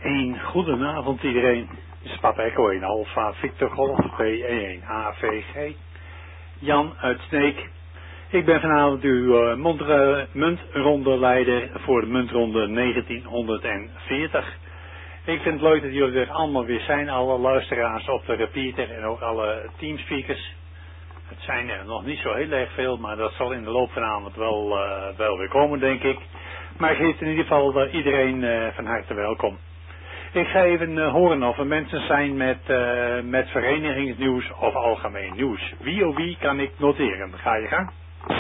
Een goedenavond iedereen. Dit is Papa Echo 1 Alpha Victor Golf P1 AVG. Jan uit Sneek. Ik ben vanavond uw muntrondeleider voor de muntronde 1940. Ik vind het leuk dat jullie er allemaal weer zijn, alle luisteraars op de repeater en ook alle teamspeakers. Het zijn er nog niet zo heel erg veel, maar dat zal in de loop van de avond wel weer komen, denk ik. Maar ik heet in ieder geval iedereen van harte welkom. Ik ga even horen of er mensen zijn met verenigingsnieuws of algemeen nieuws. Wie of wie kan ik noteren? Ga je gang.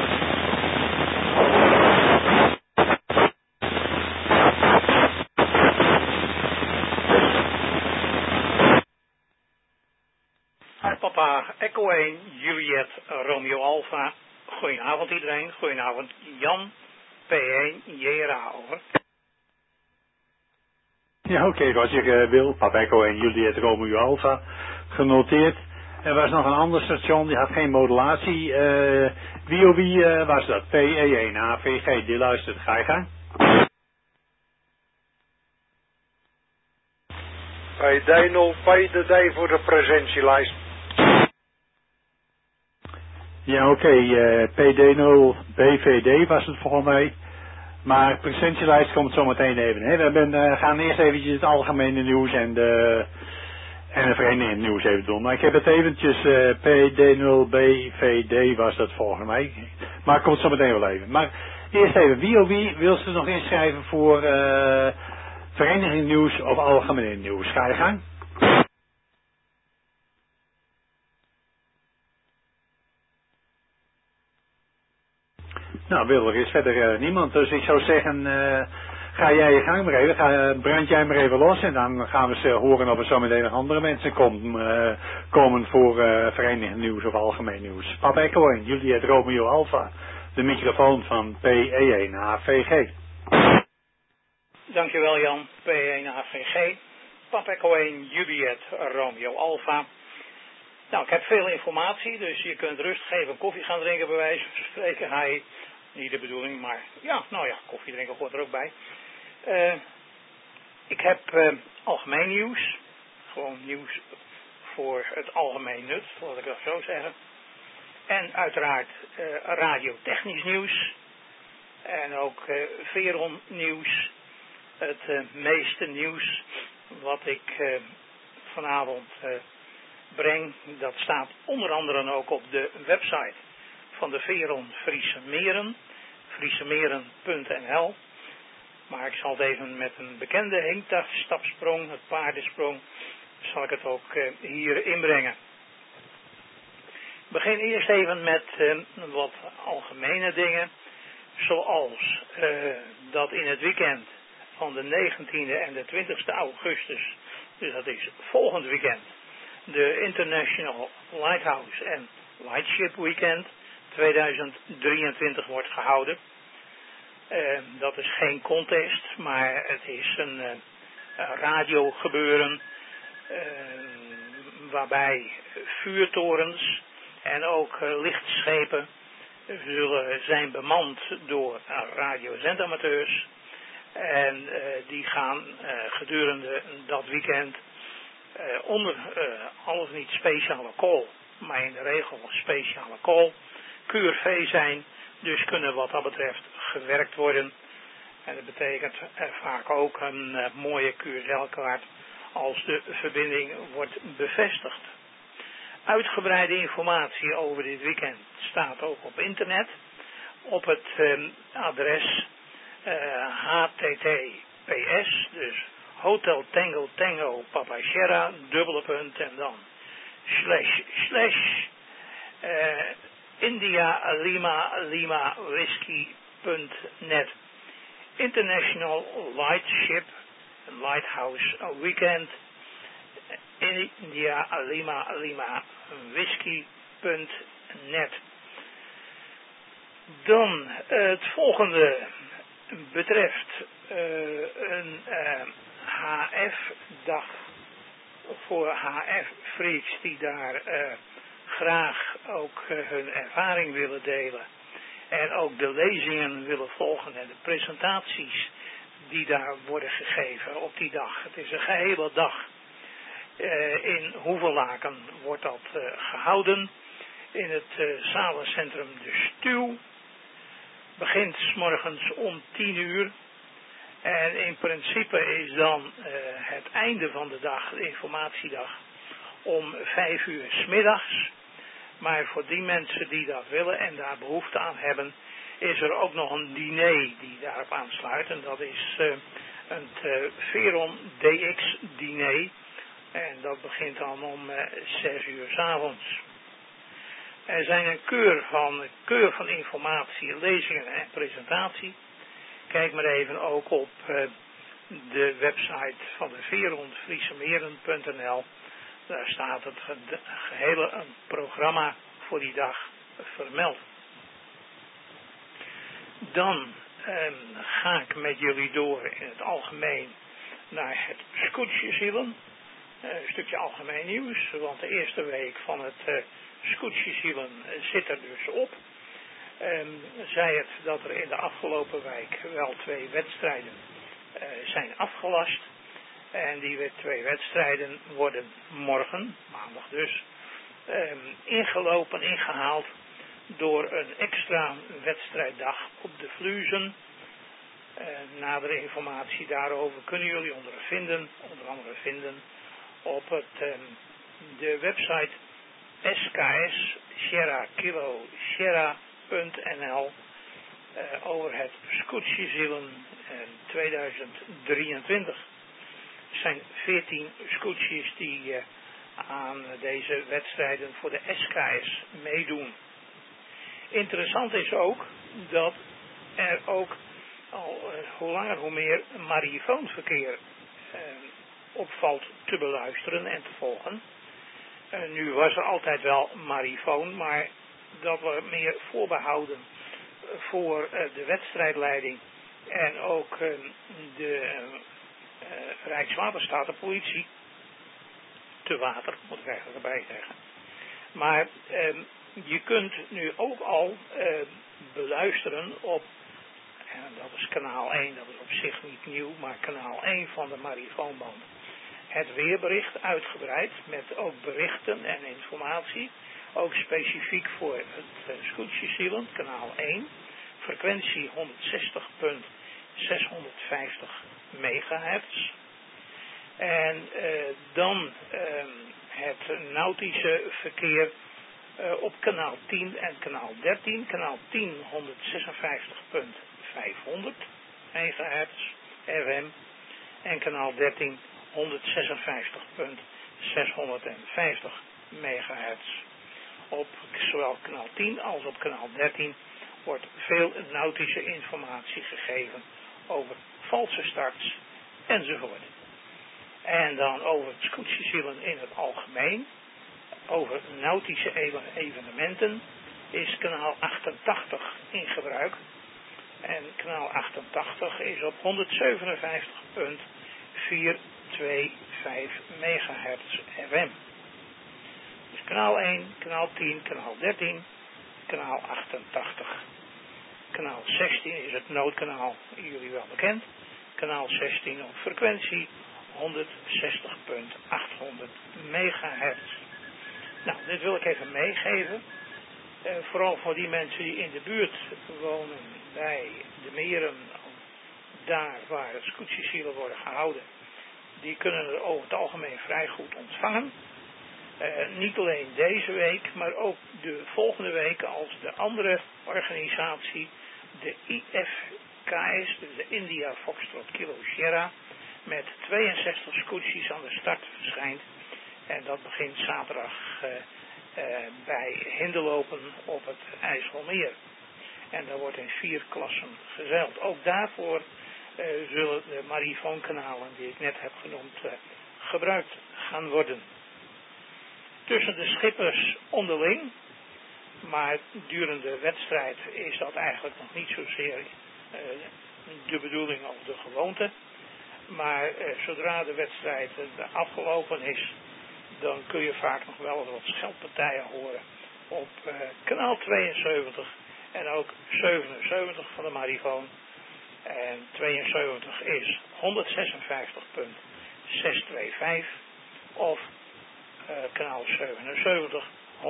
Papa Echo 1, Juliet, Romeo Alpha. Goedenavond iedereen. Goedenavond Jan, P1, JRA, over. Ja, oké, wat je wil. Papa Echo 1, Juliet, Romeo Alpha. Genoteerd. Er was nog een ander station, die had geen modulatie. Wie of wie was dat? PE1, AVG, die luistert. Ga je gang. PD0, PD voor de presentielijst. Ja, oké, PD0, BVD was het volgens mij. Maar presentielijst komt zo meteen even. Hè. We gaan eerst eventjes het algemene nieuws en de vereniging nieuws even doen. Maar ik heb het eventjes, PD0, BVD was dat volgens mij. Maar het komt zo meteen wel even. Maar eerst even, wie of wie wil ze nog inschrijven voor vereniging nieuws of algemeen nieuws? Ga je gang. Nou, wil er is verder niemand. Dus ik zou zeggen, ga jij je gang maar even. Brand jij maar even los en dan gaan we ze horen of er zo meteen nog andere mensen komen voor vereniging nieuws of algemeen nieuws. Papa Echo 1, Juliet Romeo Alpha, de microfoon van PE1 AVG. Dankjewel Jan, P1 AVG. Papa Echo 1, Juliet, Romeo Alpha. Nou, ik heb veel informatie, dus je kunt rustig even koffie gaan drinken bij wijze van spreken. Niet de bedoeling, maar ja, nou ja, koffie drinken hoort er ook bij. Ik heb algemeen nieuws. Gewoon nieuws voor het algemeen nut, laat ik dat zo zeggen. En uiteraard radiotechnisch nieuws. En ook Veron nieuws. Het meeste nieuws wat ik vanavond breng, dat staat onder andere ook op de website van de Veron Friese Meren, friesemeren.nl. Maar ik zal het even met een bekende hinkstapsprong, het paardensprong, zal ik het ook hier inbrengen. Ik begin eerst even met wat algemene dingen, zoals dat in het weekend van de 19e en de 20e augustus, dus dat is volgend weekend, de International Lighthouse and Lightship Weekend 2023 wordt gehouden. Dat is geen contest, maar het is een radiogebeuren waarbij vuurtorens en ook lichtschepen zullen zijn bemand door radiozendamateurs. En die gaan gedurende dat weekend onder al of niet speciale call, maar in de regel speciale call, QRV zijn, dus kunnen wat dat betreft gewerkt worden. En dat betekent vaak ook een mooie QSL-kaart als de verbinding wordt bevestigd. Uitgebreide informatie over dit weekend staat ook op internet, op het adres HTTPS, dus Hotel Tango Tango Papa Sierra, dubbele punt en dan / India Lima Lima Whiskey.net. International Lightship Lighthouse Weekend, India Lima Lima Whiskey.net. Dan het volgende betreft een HF-dag voor HF-freaks die daar graag ook hun ervaring willen delen. En ook de lezingen willen volgen en de presentaties die daar worden gegeven op die dag. Het is een gehele dag. In Hoevelaken wordt dat gehouden. In het zalencentrum De Stuw. Begint 's morgens om 10 uur. En in principe is dan het einde van de dag, de informatiedag, om 5 uur 's middags. Maar voor die mensen die dat willen en daar behoefte aan hebben, is er ook nog een diner die daarop aansluit. En dat is een Veron DX diner. En dat begint dan om 6 uur 's avonds. Er zijn een keur van informatie, lezingen en presentatie. Kijk maar even ook op de website van de Veron, friesemeren.nl. Daar staat het gehele programma voor die dag vermeld. Dan ga ik met jullie door in het algemeen naar het Scootjezielen. Een stukje algemeen nieuws, want de eerste week van het Scootjezielen zit er dus op. Zei het dat er in de afgelopen week wel 2 wedstrijden zijn afgelast. En die 2 wedstrijden worden morgen, maandag dus, ingehaald door een extra wedstrijddag op de Vluzen. Nadere informatie daarover kunnen jullie onder andere vinden op de website SKS Sierra Kilo Sierra.nl over het Scootjezielen 2023. Er zijn 14 scootjes die aan deze wedstrijden voor de SKS meedoen. Interessant is ook dat er ook al hoe langer hoe meer mariefoonverkeer opvalt te beluisteren en te volgen. Nu was er altijd wel marifoon, maar dat was meer voorbehouden voor de wedstrijdleiding en ook de Rijkswaterstaat, de politie, te water, moet ik eigenlijk erbij zeggen. Maar je kunt nu ook al beluisteren op, en dat is kanaal 1, dat is op zich niet nieuw, maar kanaal 1 van de mariefoonband. Het weerbericht uitgebreid met ook berichten en informatie, ook specifiek voor het Scootjezielen, kanaal 1, frequentie 160.650 megahertz. En dan het nautische verkeer op kanaal 10 en kanaal 13. Kanaal 10 156.500 megahertz FM en kanaal 13 156.650 megahertz. Op zowel kanaal 10 als op kanaal 13 wordt veel nautische informatie gegeven over valse starts enzovoort. En dan over het Scootjezielen in het algemeen, over nautische evenementen, is kanaal 88 in gebruik. En kanaal 88 is op 157.425 megahertz FM. Dus kanaal 1, kanaal 10, kanaal 13, kanaal 88. Kanaal 16 is het noodkanaal, jullie wel bekend. Kanaal 16 op frequentie 160.800 megahertz. Nou, dit wil ik even meegeven. Vooral voor die mensen die in de buurt wonen bij de meren, daar waar het Scootjezielen worden gehouden. Die kunnen er over het algemeen vrij goed ontvangen. Niet alleen deze week, maar ook de volgende week als de andere organisatie, de IFKS, dus de India Foxtrot Kilo Sierra, met 62 scootjes aan de start verschijnt. En dat begint zaterdag bij Hinderlopen op het IJsselmeer. En daar wordt in 4 klassen gezeild. Ook daarvoor zullen de mariefoonkanalen die ik net heb genoemd gebruikt gaan worden. Tussen de schippers onderling, maar durende de wedstrijd is dat eigenlijk nog niet zozeer de bedoeling of de gewoonte. Maar zodra de wedstrijd afgelopen is, dan kun je vaak nog wel wat scheldpartijen horen op kanaal 72 en ook 77 van de marifoon. En 72 is 156.625 of kanaal 77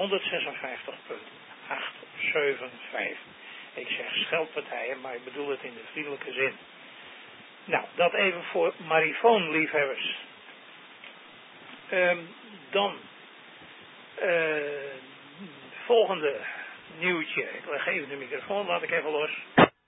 156.875. Ik zeg scheldpartijen, maar ik bedoel het in de vriendelijke zin. Nou, dat even voor marifoonliefhebbers. Dan volgende nieuwtje. Ik leg even de microfoon, laat ik even los.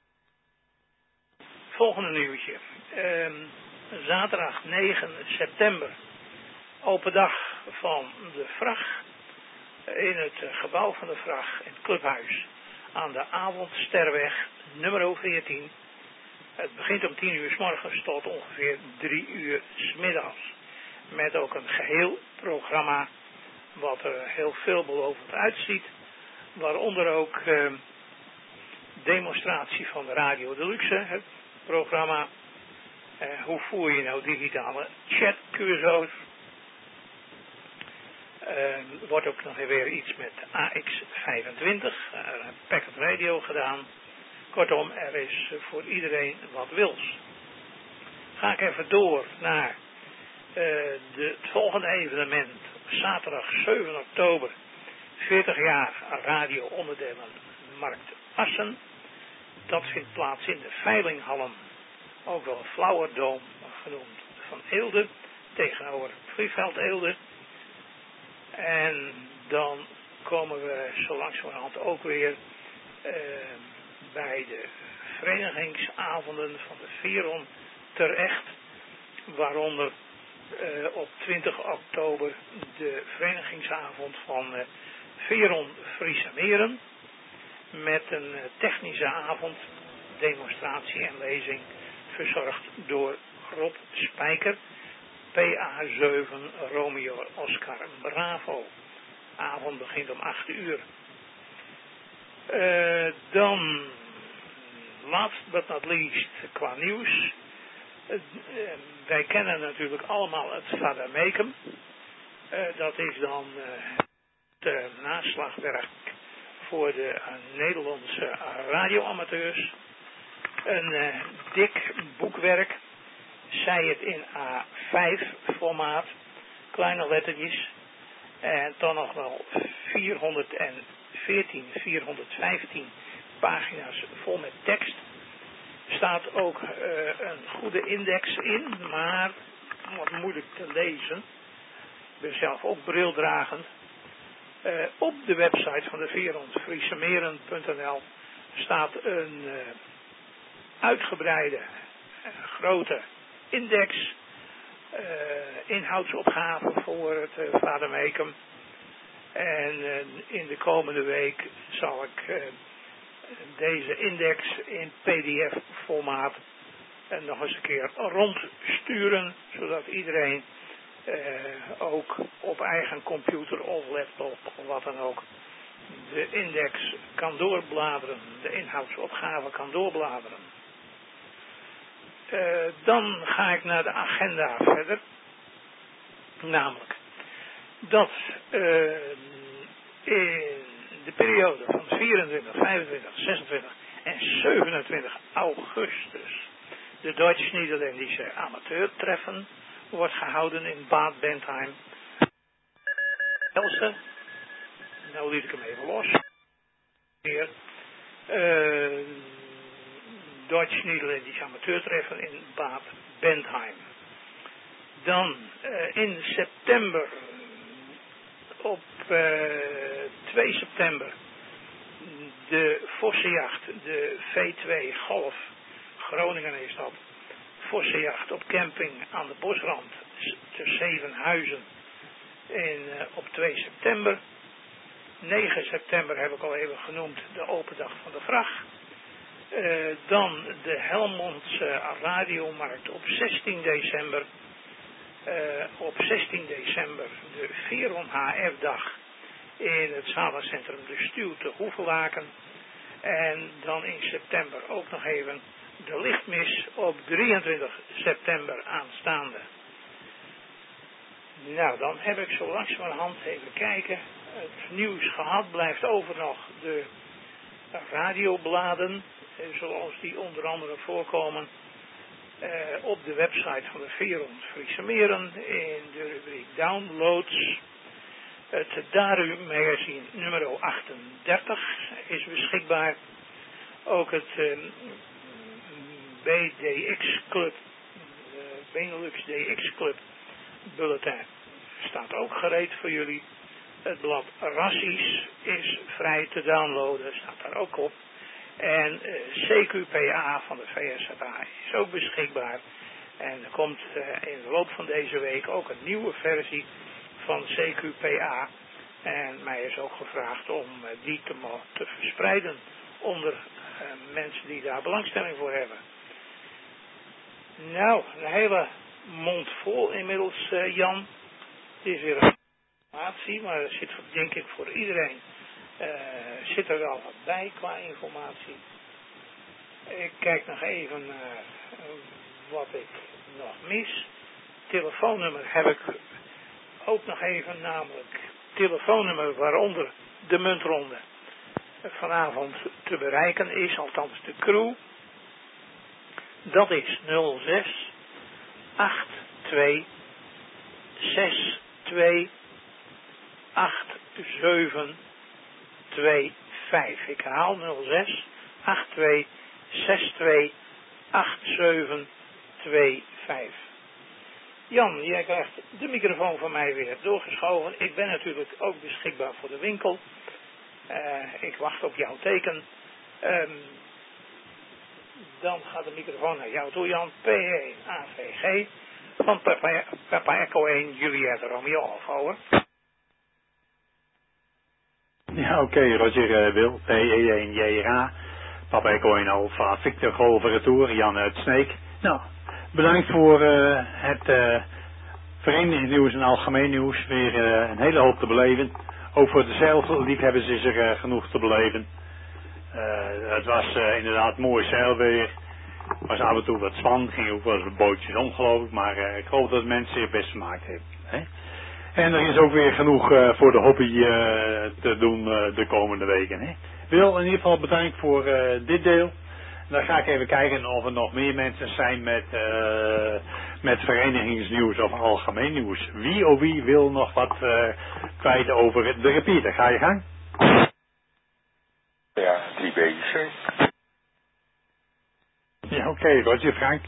Volgende nieuwtje. Zaterdag 9 september. Open dag van de VRAG. In het gebouw van de VRAG, in het clubhuis. Aan de Avondsterweg nummer 14. Het begint om 10 uur 's morgens tot ongeveer 3 uur 's middags. Met ook een geheel programma wat er heel veelbelovend uitziet. Waaronder ook demonstratie van de Radio Deluxe, het programma. Hoe voer je nou digitale chatcursus? Wordt ook nog weer iets met AX25, Packet Radio gedaan. Kortom, er is voor iedereen wat wils. Ga ik even door naar het volgende evenement. Zaterdag 7 oktober, 40 jaar radio-onderdelen Markt Assen. Dat vindt plaats in de Veilinghallen, ook wel Flauwerdoom genoemd, van Eelde, tegenover het vliegveld Eelde. En dan komen we zo langzamerhand ook weer bij de verenigingsavonden van de Veron terecht, waaronder op 20 oktober de verenigingsavond van Veron Friese Meren met een technische avond, demonstratie en lezing verzorgd door Rob Spijker, PA7 Romeo Oscar Bravo. Avond begint om 8 uur. Dan, last but not least, qua nieuws. Wij kennen natuurlijk allemaal het Vademecum. Dat is dan het naslagwerk voor de Nederlandse radioamateurs. Een dik boekwerk. Zij het in A5 formaat. Kleine lettertjes. En dan nog wel 415 pagina's vol met tekst. Staat ook een goede index in, maar wat moeilijk te lezen. Ik ben zelf ook brildragend. Op de website van de Veron, friesemeren.nl, staat een uitgebreide, grote index, inhoudsopgave voor het Vademecum. En in de komende week zal ik deze index in PDF-formaat nog eens een keer rondsturen, zodat iedereen ook op eigen computer of laptop of wat dan ook de index kan doorbladeren, de inhoudsopgave kan doorbladeren. Dan ga ik naar de agenda verder. Namelijk dat in de periode van 24, 25, 26 en 27 augustus de Duits-Nederlandische amateurtreffen wordt gehouden in Bad Bentheim. Elsen, nou liet ik hem even los. Hier, Duits-Nederlandisch amateurtreffen in Bad Bentheim. Dan in september, op 2 september, de Vossenjacht, de V2 Golf, Groningen is dat, Vossenjacht op camping aan de Bosrand, te Zevenhuizen, op 2 september. 9 september heb ik al even genoemd, de open dag van de VRAG. Dan de Helmondse radiomarkt op 16 december. Op 16 december de Veron HF-dag in het zalencentrum De Stuw te Hoevelaken. En dan in september ook nog even de lichtmis op 23 september aanstaande. Nou, dan heb ik zo langzamerhand even kijken. Het nieuws gehad, blijft over nog de radiobladen, zoals die onder andere voorkomen op de website van de Veerond Friese Meren in de rubriek Downloads. Het Daru magazine nummer 38 is beschikbaar. Ook het BDX Club, Benelux DX Club bulletin staat ook gereed voor jullie. Het blad Rassies is vrij te downloaden, staat daar ook op. En CQPA van de VSZA is ook beschikbaar. En er komt in de loop van deze week ook een nieuwe versie van CQPA. En mij is ook gevraagd om die te verspreiden onder mensen die daar belangstelling voor hebben. Nou, een hele mond vol inmiddels, Jan. Het is weer een informatie, maar er zit denk ik voor iedereen zit er wel wat bij qua informatie. Ik kijk nog even naar wat ik nog mis. Telefoonnummer heb ik ook nog even, namelijk telefoonnummer waaronder de muntronde vanavond te bereiken is, althans de crew. Dat is 06 82 62 87 25. Ik herhaal 06 82 62 87 25. Jan, jij krijgt de microfoon van mij weer doorgeschoven. Ik ben natuurlijk ook beschikbaar voor de winkel. Ik wacht op jouw teken. Dan gaat de microfoon naar jou toe, Jan. P1 AVG van Papa Echo 1 Juliette Romeo Alfa, over. Ja, oké, Roger Wil, PE1 JRA, Papa Echo 1 Alfa, Victor Golf Retour, Jan uit Sneek. Nou, bedankt voor het verenigingsnieuws en algemeen nieuws. Weer een hele hoop te beleven. Ook voor de zeilliefhebbers is er genoeg te beleven. Het was inderdaad mooi zeilweer. Het was af en toe wat spannend, ging ook wel eens bootjes om geloof ik. Maar ik geloof dat mensen het best gemaakt hebben. Hè? En er is ook weer genoeg voor de hobby te doen de komende weken. Hè? Wil in ieder geval bedankt voor dit deel. Dan ga ik even kijken of er nog meer mensen zijn met verenigingsnieuws of algemeen nieuws. Wie wil nog wat kwijt over de repeater? Ga je gang? Ja, 3BIC. Ja, oké, Roger Frank.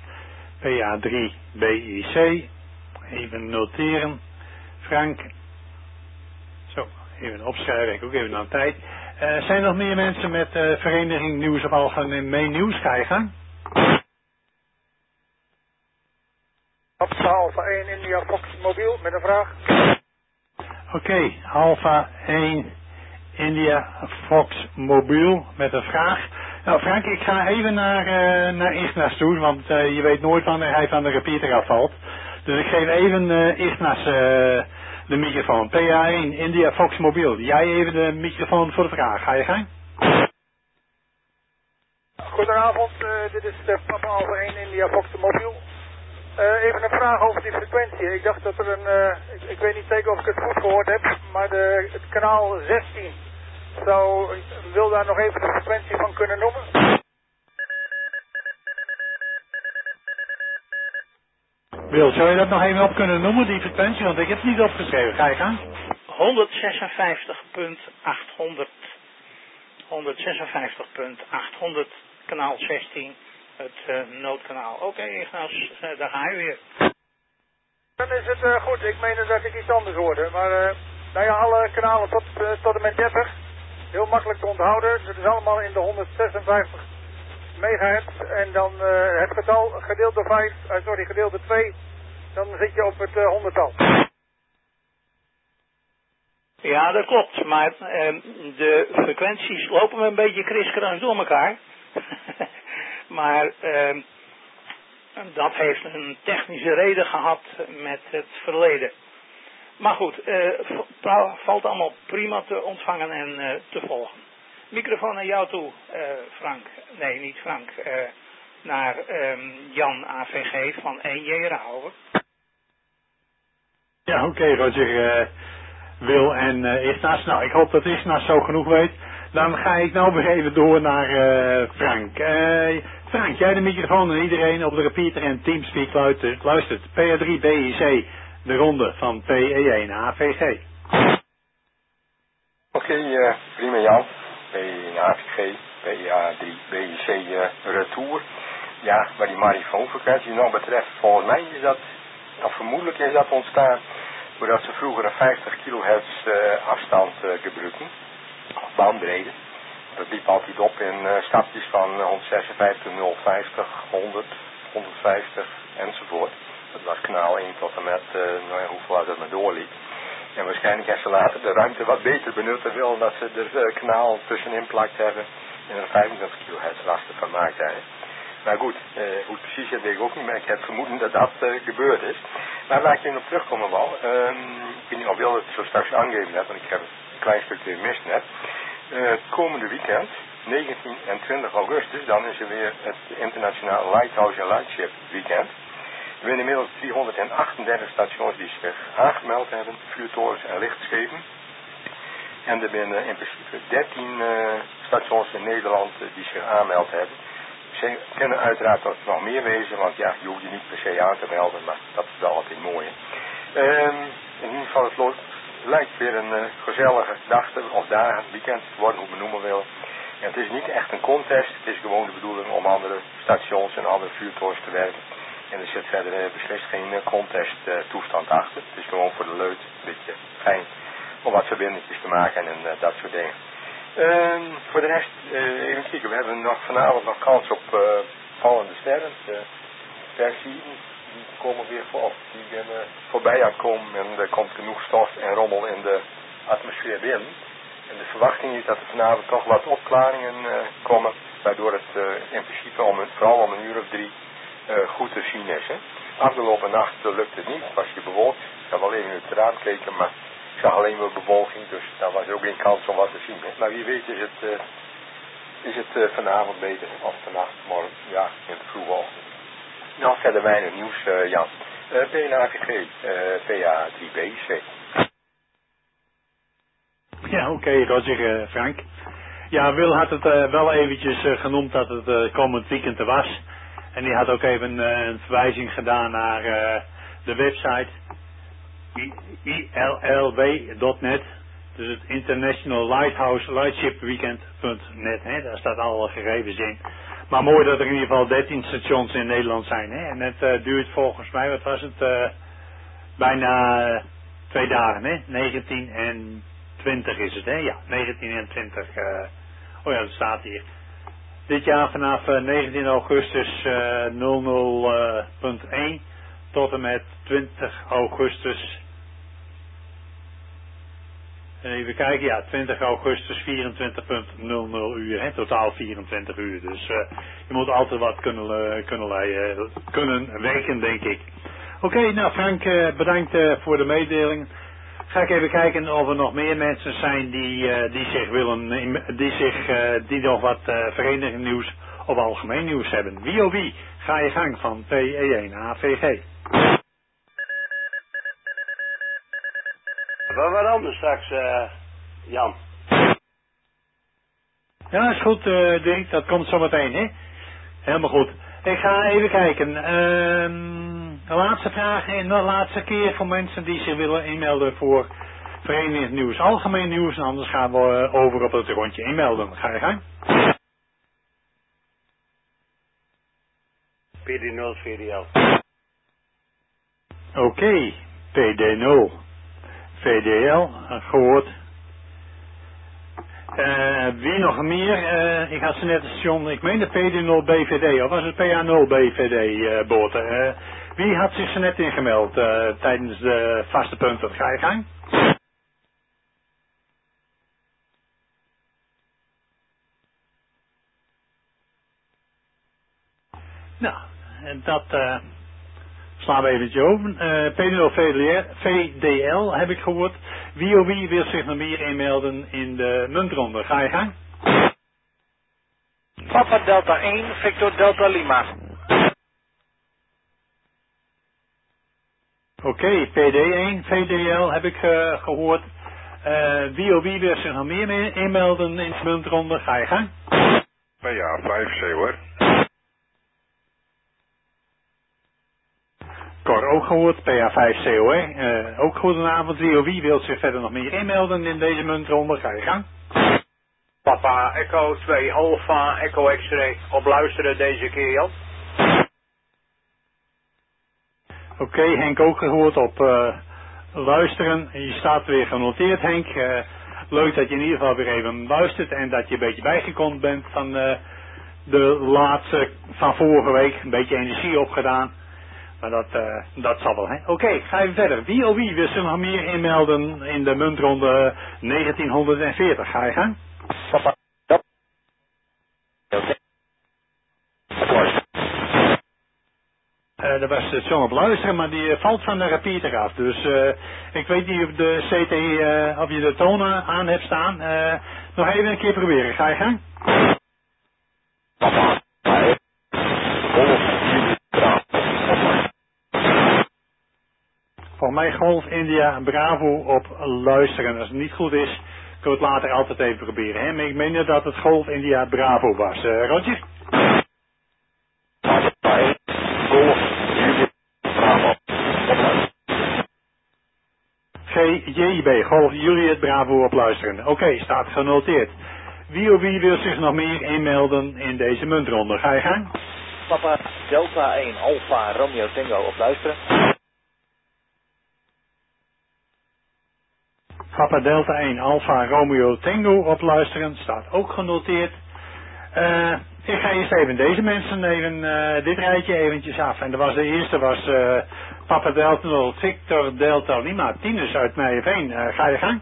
PA3BIC. Even noteren. Frank. Zo, even opschrijven. Ik ook even aan tijd. Zijn er nog meer mensen met vereniging nieuws of algemeen nieuws? Ga je gang? Alfa 1 India Fox mobiel met een vraag. Oké, Alfa 1 India Fox mobiel met een vraag. Nou Frank, ik ga even naar Ignas toe, want je weet nooit wanneer hij van de repeater afvalt. Dus ik geef even Ignas de microfoon. PA1 India Fox mobiel. Jij even de microfoon voor de vraag. Ga je gang? Goedenavond, dit is Papa Alfa 1 India Fox mobiel. Even een vraag over die frequentie. Ik dacht dat er ik weet niet zeker of ik het goed gehoord heb, maar het kanaal 16 wil daar nog even de frequentie van kunnen noemen? Wil, zou je dat nog even op kunnen noemen, die frequentie? Want ik heb het niet opgeschreven. Ga je gang? 156.800. 156.800, kanaal 16. Het noodkanaal. Oké, Ignas, daar ga je weer. Dan is het goed. Ik meen dat ik iets anders hoorde. Maar nou ja, alle kanalen tot en met 30. Heel makkelijk te onthouden. Het is allemaal in de 156 megahertz. En dan het getal gedeeld door 5, gedeeld door 2. Dan zit je op het 100-tal. Ja, dat klopt. Maar de frequenties lopen een beetje kriskras door elkaar. Maar dat heeft een technische reden gehad met het verleden. Maar goed, valt allemaal prima te ontvangen en te volgen. Microfoon naar jou toe, Frank. Nee, niet Frank. Naar Jan AVG van 1J over. Ja, oké, Roger. Wil en Ignas. Nou, ik hoop dat Ignas zo genoeg weet. Dan ga ik nou weer even door naar Frank. Frank, jij de microfoon en iedereen op de repeater en Teamspeak luistert. PA3 BIC, de ronde van PE1 AVG. Oké, prima Jan. PE1 AVG, PA3 BIC retour. Ja, waar die marifoonfrequentie nog betreft, volgens mij is dat, of vermoedelijk is dat ontstaan, doordat ze vroeger een 50 kHz afstand gebruikten, of bandbreedte. Dat liep altijd op in stapjes van 156, 050, 100, 150 enzovoort. Dat was kanaal 1 tot en met, hoeveel was dat maar doorliep. En waarschijnlijk hebben ze later de ruimte wat beter benutten willen, dat ze er kanaal tussenin plakt hebben en er 25 kHz raster van gemaakt hebben. Maar goed, hoe het precies is weet ik ook niet, maar ik heb vermoeden dat dat gebeurd is. Maar waar ik hier op terugkomen wou, ik weet niet of Wil het zo straks aangegeven hebt, want ik heb een klein stukje gemist net. Komende weekend, 19 en 20 augustus, dan is er weer het internationale Lighthouse en Lightship weekend. Er zijn inmiddels 338 stations die zich aangemeld hebben, vuurtorens en lichtschepen. En er zijn in principe 13 stations in Nederland die zich aangemeld hebben. Ze kunnen uiteraard nog meer wezen, want ja, je hoeft je niet per se aan te melden, maar dat is wel altijd mooi. In ieder geval, het lijkt weer een gezellige dag of dagen, weekend te worden, hoe men noemen wil. En het is niet echt een contest, het is gewoon de bedoeling om andere stations en andere vuurtorens te werken. En er zit verder beslist geen contest toestand achter. Het is gewoon voor de leut een beetje fijn om wat verbindingjes te maken en dat soort dingen. Voor de rest, even kijken, we hebben vanavond nog kans op vallende sterren. De versies die komen weer voor, die gaan voorbij aankomen en er komt genoeg stof en rommel in de atmosfeer binnen. En de verwachting is dat er vanavond toch wat opklaringen komen, waardoor het in principe vooral om een uur of 3 goed te zien is. Hè. Afgelopen nacht lukt het niet, was je bewolkt. Ik heb wel even uit het raam gekeken, maar ik zag alleen maar bewolking, dus daar was ook geen kans om wat te zien. Hè. Maar wie weet is het vanavond beter, of vannacht, morgen, ja, in de vroege ochtend. Nou, verder weinig nieuws, Jan. PNAVG, PA3BC. Ja, oké, Roger, Frank. Ja, Wil had het wel eventjes genoemd dat het komend weekend er was. En die had ook even een verwijzing gedaan naar de website illw.net. Dus het International Lighthouse Lightship Weekend.net. Daar staat alle gegevens in. Maar mooi dat er in ieder geval 13 stations in Nederland zijn. Hè? En het duurt volgens mij, wat was het, bijna 2 dagen. Hè? 19 en 20 is het, hè? Ja, 19 en 20. Oh ja, dat staat hier. Dit jaar vanaf 19 augustus 00.1 tot en met 20 augustus. Even kijken, ja, 20 augustus 24.00 uur, hè, totaal 24 uur. Dus je moet altijd wat kunnen werken, denk ik. Oké, nou Frank, bedankt voor de mededeling. Ga ik even kijken of er nog meer mensen zijn die nog wat vereniging of algemeen nieuws hebben. Wie of wie, ga je gang van PE1 AVG. Wat anders straks, Jan. Ja, is goed, Dink, dat komt zo meteen, hè? Helemaal goed. Ik ga even kijken. De laatste vraag en de laatste keer voor mensen die zich willen inmelden voor verenigingsnieuws, algemeen nieuws. En anders gaan we over op het rondje inmelden. Ga je gang. PD0 VDL. Oké, PD0 VDL, gehoord. Wie nog meer? Ik had ze net het station, ik meen de PD0 BVD, of was het PA0 BVD, boten? Wie had zich ze net ingemeld tijdens de vaste punten? Ga je gang? Nou, dat slaan we eventjes over. PD0 VDL heb ik gehoord. Wie of wie wil zich nog meer inmelden in de muntronde? Ga je gang? Papa Delta 1, Victor Delta Lima. Oké, PD1, VDL heb ik gehoord. Wie of wie wil zich nog meer mee inmelden in de muntronde? Ga je gang. Ja, 5C hoor. Cor ook gehoord, PA5COR. Ook goedenavond. Wie of wie wil zich verder nog meer inmelden in deze muntronde? Ga je gang. Papa, Echo 2 Alpha, Echo X-ray. Op luisteren deze keer, Jan. Oké, Henk ook gehoord op luisteren. Je staat weer genoteerd, Henk. Leuk dat je in ieder geval weer even luistert en dat je een beetje bijgekomen bent van de laatste van vorige week. Een beetje energie opgedaan. Maar dat zal wel, hè. Oké, ga even verder. Wie of wie wil zich nog meer inmelden in de muntronde 1940? Ga je gang? Papa, Dat was het John op luisteren, maar die valt van de repeater af. Dus ik weet niet of de CT, of je de tonen aan hebt staan. Nog even een keer proberen. Ga je gang? Voor mij Golf India Bravo op luisteren. Als het niet goed is, kunnen we het later altijd even proberen. Hè? Maar ik meen dat het Golf India Bravo was. Roger? GJB, Golf Juliet Bravo op luisteren. Oké, staat genoteerd. Wie of wie wil zich nog meer inmelden in deze muntronde? Ga je gang? Papa, Delta 1 Alpha Romeo Tango op luisteren. Papa Delta 1 Alpha Romeo Tango op luisteren. Staat ook genoteerd. Ik ga eerst even deze mensen even dit rijtje eventjes af. En de eerste was Papa Delta 0 Victor Delta Lima Tinus uit Nijenveen. Ga je gang?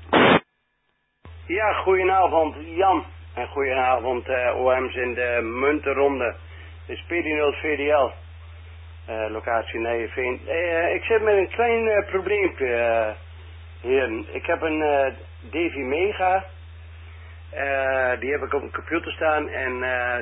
Ja, goedenavond Jan. En goedenavond OM's in de muntenronde. De PD0 VDL. Locatie Nijenveen. Ik zit met een klein probleempje, heren. Ik heb een DV Mega. Die heb ik op een computer staan en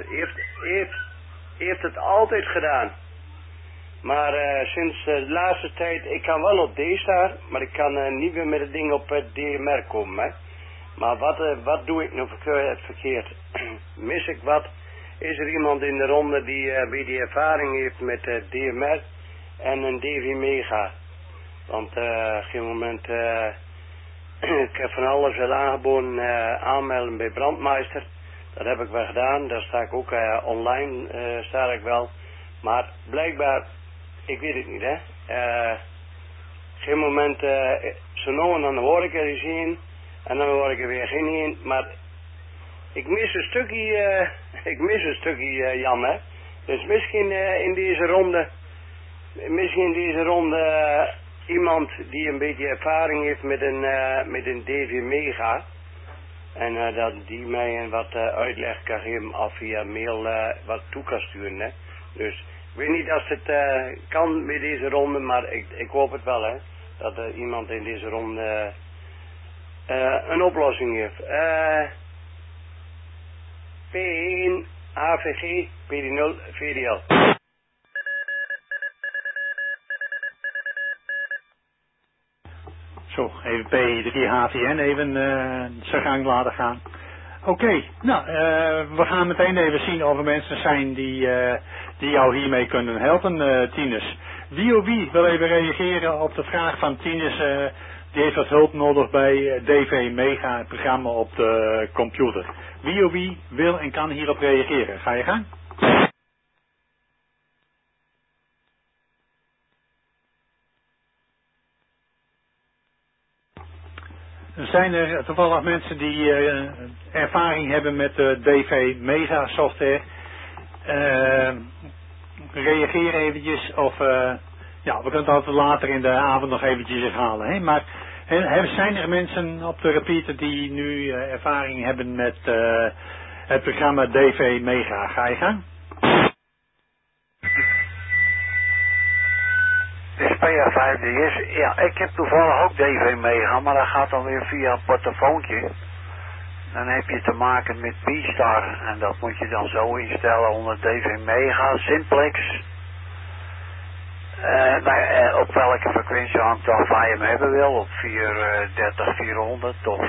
heeft het altijd gedaan. Maar sinds de laatste tijd, ik kan wel op D-Star, maar ik kan niet meer met het ding op het DMR komen. Hè. Maar wat doe ik nou verkeerd? Mis ik wat? Is er iemand in de ronde die een die ervaring heeft met DMR en een DV Mega? Want op een gegeven moment... ik heb van alles wel aangeboden aanmelden bij Brandmeister. Dat heb ik wel gedaan. Daar sta ik ook online, sta ik wel. Maar blijkbaar, ik weet het niet hè. Op een gegeven moment, zo nou en dan hoor ik er eens in. En dan hoor ik er weer geen in. Maar ik mis een stukje, Jan hè. Dus misschien in deze ronde... iemand die een beetje ervaring heeft met een DV Mega. En dat die mij wat uitleg kan geven of via mail wat toe kan sturen. Hè. Dus ik weet niet of het kan met deze ronde, maar ik hoop het wel hè. Dat iemand in deze ronde een oplossing heeft. P1 AVG PD0 VDL. Zo, even P3 HVN even zijn gang laten gaan. Oké, nou, we gaan meteen even zien of er mensen zijn die jou hiermee kunnen helpen, Tinus. Wie of wie wil even reageren op de vraag van Tinus, die heeft wat hulp nodig bij DV Mega, het programma op de computer. Wie of wie wil en kan hierop reageren? Ga je gang? Zijn er toevallig mensen die ervaring hebben met de DV Mega software? Reageer eventjes of ja, we kunnen het altijd later in de avond nog eventjes herhalen. Hè? Maar zijn er mensen op de repeater die nu ervaring hebben met het programma DV Mega? Ga je gang? De PA5DS, ja, ik heb toevallig ook DV Mega, maar dat gaat dan weer via een portofoontje. Dan heb je te maken met P-Star en dat moet je dan zo instellen onder DV Mega, Simplex. Op welke frequentie hangt af waar je hem hebben wil? Op 430, 400 of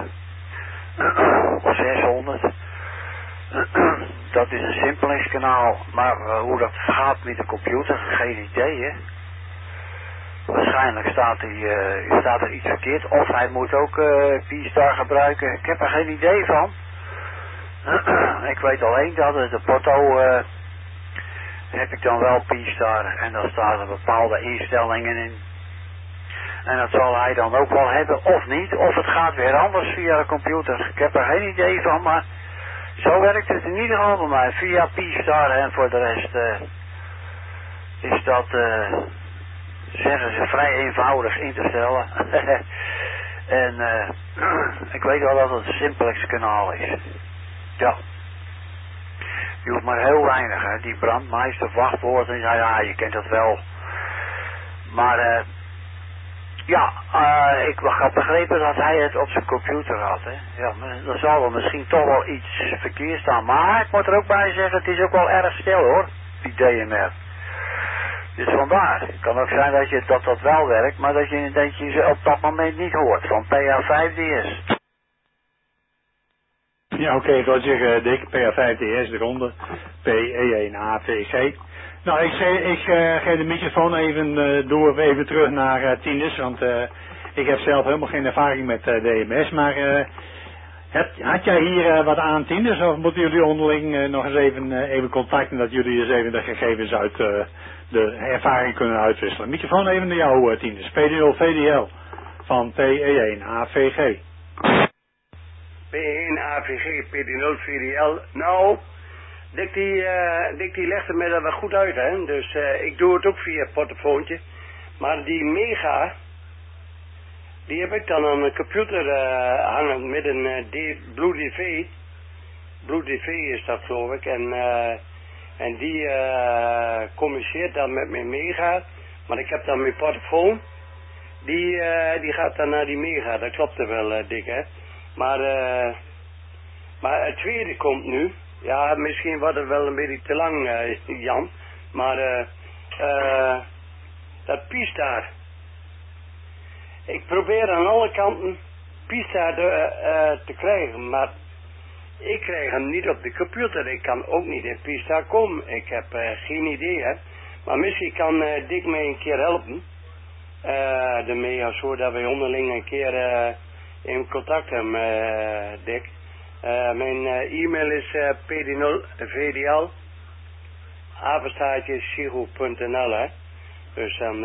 600? Dat is een simpelingskanaal, maar hoe dat gaat met de computer, geen idee, hè? Waarschijnlijk staat er iets verkeerd, of hij moet ook P-Star gebruiken. Ik heb er geen idee van. Ik weet alleen dat de porto heb ik dan wel P-Star en daar staan er bepaalde instellingen in. En dat zal hij dan ook wel hebben, of niet, of het gaat weer anders via de computer. Ik heb er geen idee van, maar zo werkt het in ieder geval bij mij, via P-Star en voor de rest is dat, zeggen ze, vrij eenvoudig in te stellen. En ik weet wel dat het een simplex kanaal is. Ja. Je hoeft maar heel weinig, hè, die brandmeester, wachtwoorden, ja, je kent dat wel. Maar ik had begrepen dat hij het op zijn computer had, hè. Ja, maar dan zal er misschien toch wel iets verkeerd staan. Maar ik moet er ook bij zeggen, het is ook wel erg stil, hoor, die DMR. Dus vandaar. Het kan ook zijn dat dat wel werkt, maar dat je ze op dat moment niet hoort, van PA5DS. Ja, oké, Roger, Dick, PA5DS, de ronde, PE1AVG. Nou, ik geef de microfoon even terug naar Tinus, want ik heb zelf helemaal geen ervaring met DMS, maar had jij hier wat aan, Tinus, of moeten jullie onderling nog eens even contacten, dat jullie eens even de gegevens uit de ervaring kunnen uitwisselen? Microfoon even naar jou, Tinus, PD0 VDL van PE1AVG. P1 AVG, PD0 VDL. Nou, Dick die legt het me daar wel goed uit, hè. Dus ik doe het ook via het portofoontje. Maar die Mega, die heb ik dan aan een computer hangen met een Blue DV. Blue DV is dat, geloof ik. En die communiceert dan met mijn Mega. Maar ik heb dan mijn portofoon. Die gaat dan naar die Mega. Dat klopt er wel, Dick, hè. Maar het tweede komt nu. Ja, misschien wordt het wel een beetje te lang, Jan. Maar dat P-Star. Ik probeer aan alle kanten P-Star te krijgen. Maar ik krijg hem niet op de computer. Ik kan ook niet in P-Star komen. Ik heb geen idee, hè. Maar misschien kan Dick mij een keer helpen. Ermee, zodat wij onderling een keer in contact hebben, Dick. Mijn e-mail is pd0vdl @sigo.nl, hè. Dus dan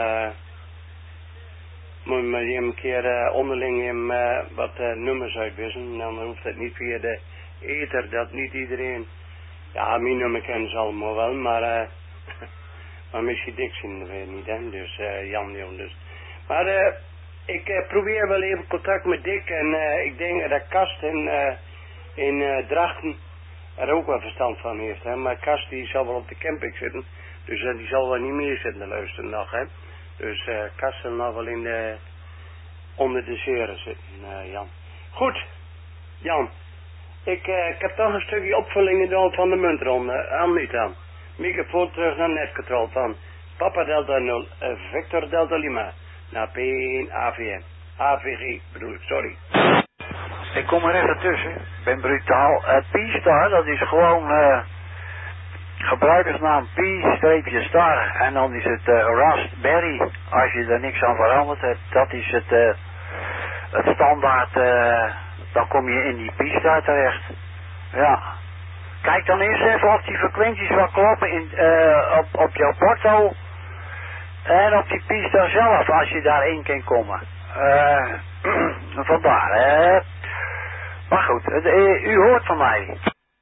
moet je maar een keer onderling wat nummers uitwisselen. Dan hoeft het niet via de ether, dat niet iedereen. Ja, mijn nummer kennen ze allemaal wel, maar misschien Dick zien we niet, hè. Dus Jan, dus. Maar ik probeer wel even contact met Dick en ik denk dat Kast in Drachten er ook wel verstand van heeft, hè. Maar Kast die zal wel op de camping zitten, dus die zal wel niet meer zitten luisteren nog, hè. Dus Kast zal nog wel onder de zeren zitten, Jan. Goed, Jan. Ik heb toch een stukje opvulling gedaan van de muntronde. Aan niet aan. Microfoon terug naar netcontrol van Papa Delta 0, Victor Delta Lima. Naar P1 AVN. AVG bedoel ik, sorry. Ik kom er even tussen. Ik ben brutaal. P-Star, dat is gewoon gebruikersnaam P-star. En dan is het Raspberry. Als je er niks aan veranderd hebt, dat is het standaard. Dan kom je in die P-Star terecht. Ja. Kijk dan eerst even of die frequenties wel kloppen op jouw porto. En op die P-Star zelf, als je daarin kan komen. Vandaar, hè. Maar goed, u hoort van mij.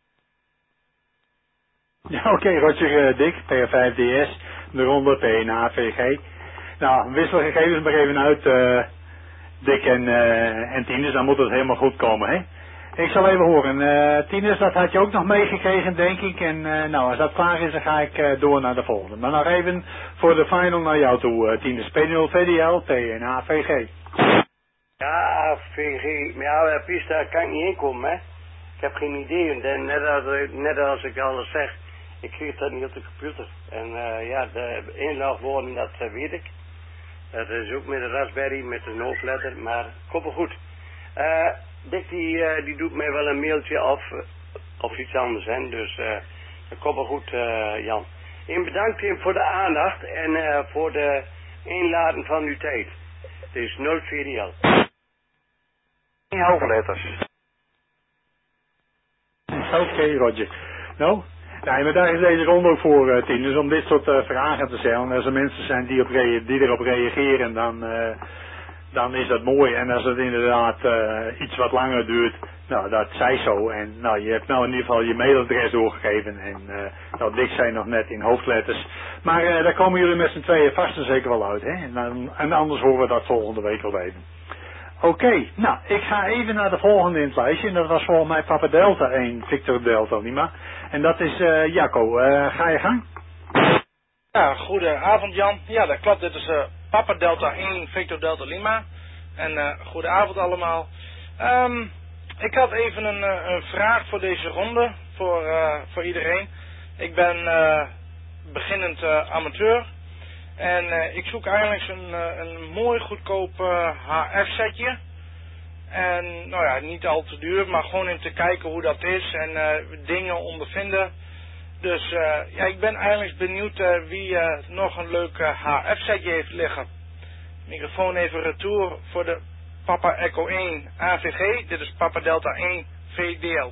Ja, oké, Roger, Dick, PR5DS, de ronde, P1 AVG. Nou, wissel gegevens maar even uit, Dick en Tinus, dan moet het helemaal goed komen, hè. Ik zal even horen. Tinus, dat had je ook nog meegekregen, denk ik. En nou, als dat klaar is, dan ga ik door naar de volgende. Maar nog even voor de final naar jou toe, Tinus. P0 VDL, P1 AVG. Ja, AVG. Maar ja, P-Star kan ik niet inkomen, hè. Ik heb geen idee. Net als ik alles zeg, Ik kreeg dat niet op de computer. En ja, de inlogwoorden, dat weet ik. Dat is ook met de Raspberry, met de hoofdletter, maar koppel goed. Dick die doet mij wel een mailtje of iets anders, hè. Dus koppel goed, Jan. En bedankt voor de aandacht en voor de inladen van uw tijd. Het is 0VDL. In hoofdletters. Oké, Roger. Nou, nee, maar daar is deze ronde ook voor, Tien. Dus om dit soort vragen te stellen. Als er mensen zijn die erop reageren, dan is dat mooi. En als het inderdaad iets wat langer duurt, nou, dat zij zo. En nou, je hebt nou in ieder geval je mailadres doorgegeven. En nou, Dick zei nog net in hoofdletters. Maar daar komen jullie met z'n tweeën vast en zeker wel uit, hè. En anders horen we dat volgende week wel even. Oké, nou, ik ga even naar de volgende in het lijstje. En dat was volgens mij Papa Delta 1, Victor Delta Lima. En dat is Jacco. Ga je gang? Ja, goedenavond Jan. Ja, dat klopt. Dit is Papa Delta 1, Victor Delta Lima. En goedenavond allemaal. Ik had even een vraag voor deze ronde, voor iedereen. Ik ben beginnend amateur. En ik zoek eigenlijk een mooi goedkoop HF-setje. En nou ja, niet al te duur, maar gewoon in te kijken hoe dat is en dingen ondervinden. Dus ja, ik ben eigenlijk benieuwd wie nog een leuk HF-setje heeft liggen. Microfoon even retour voor de Papa Echo 1 AVG. Dit is Papa Delta 1 VDL.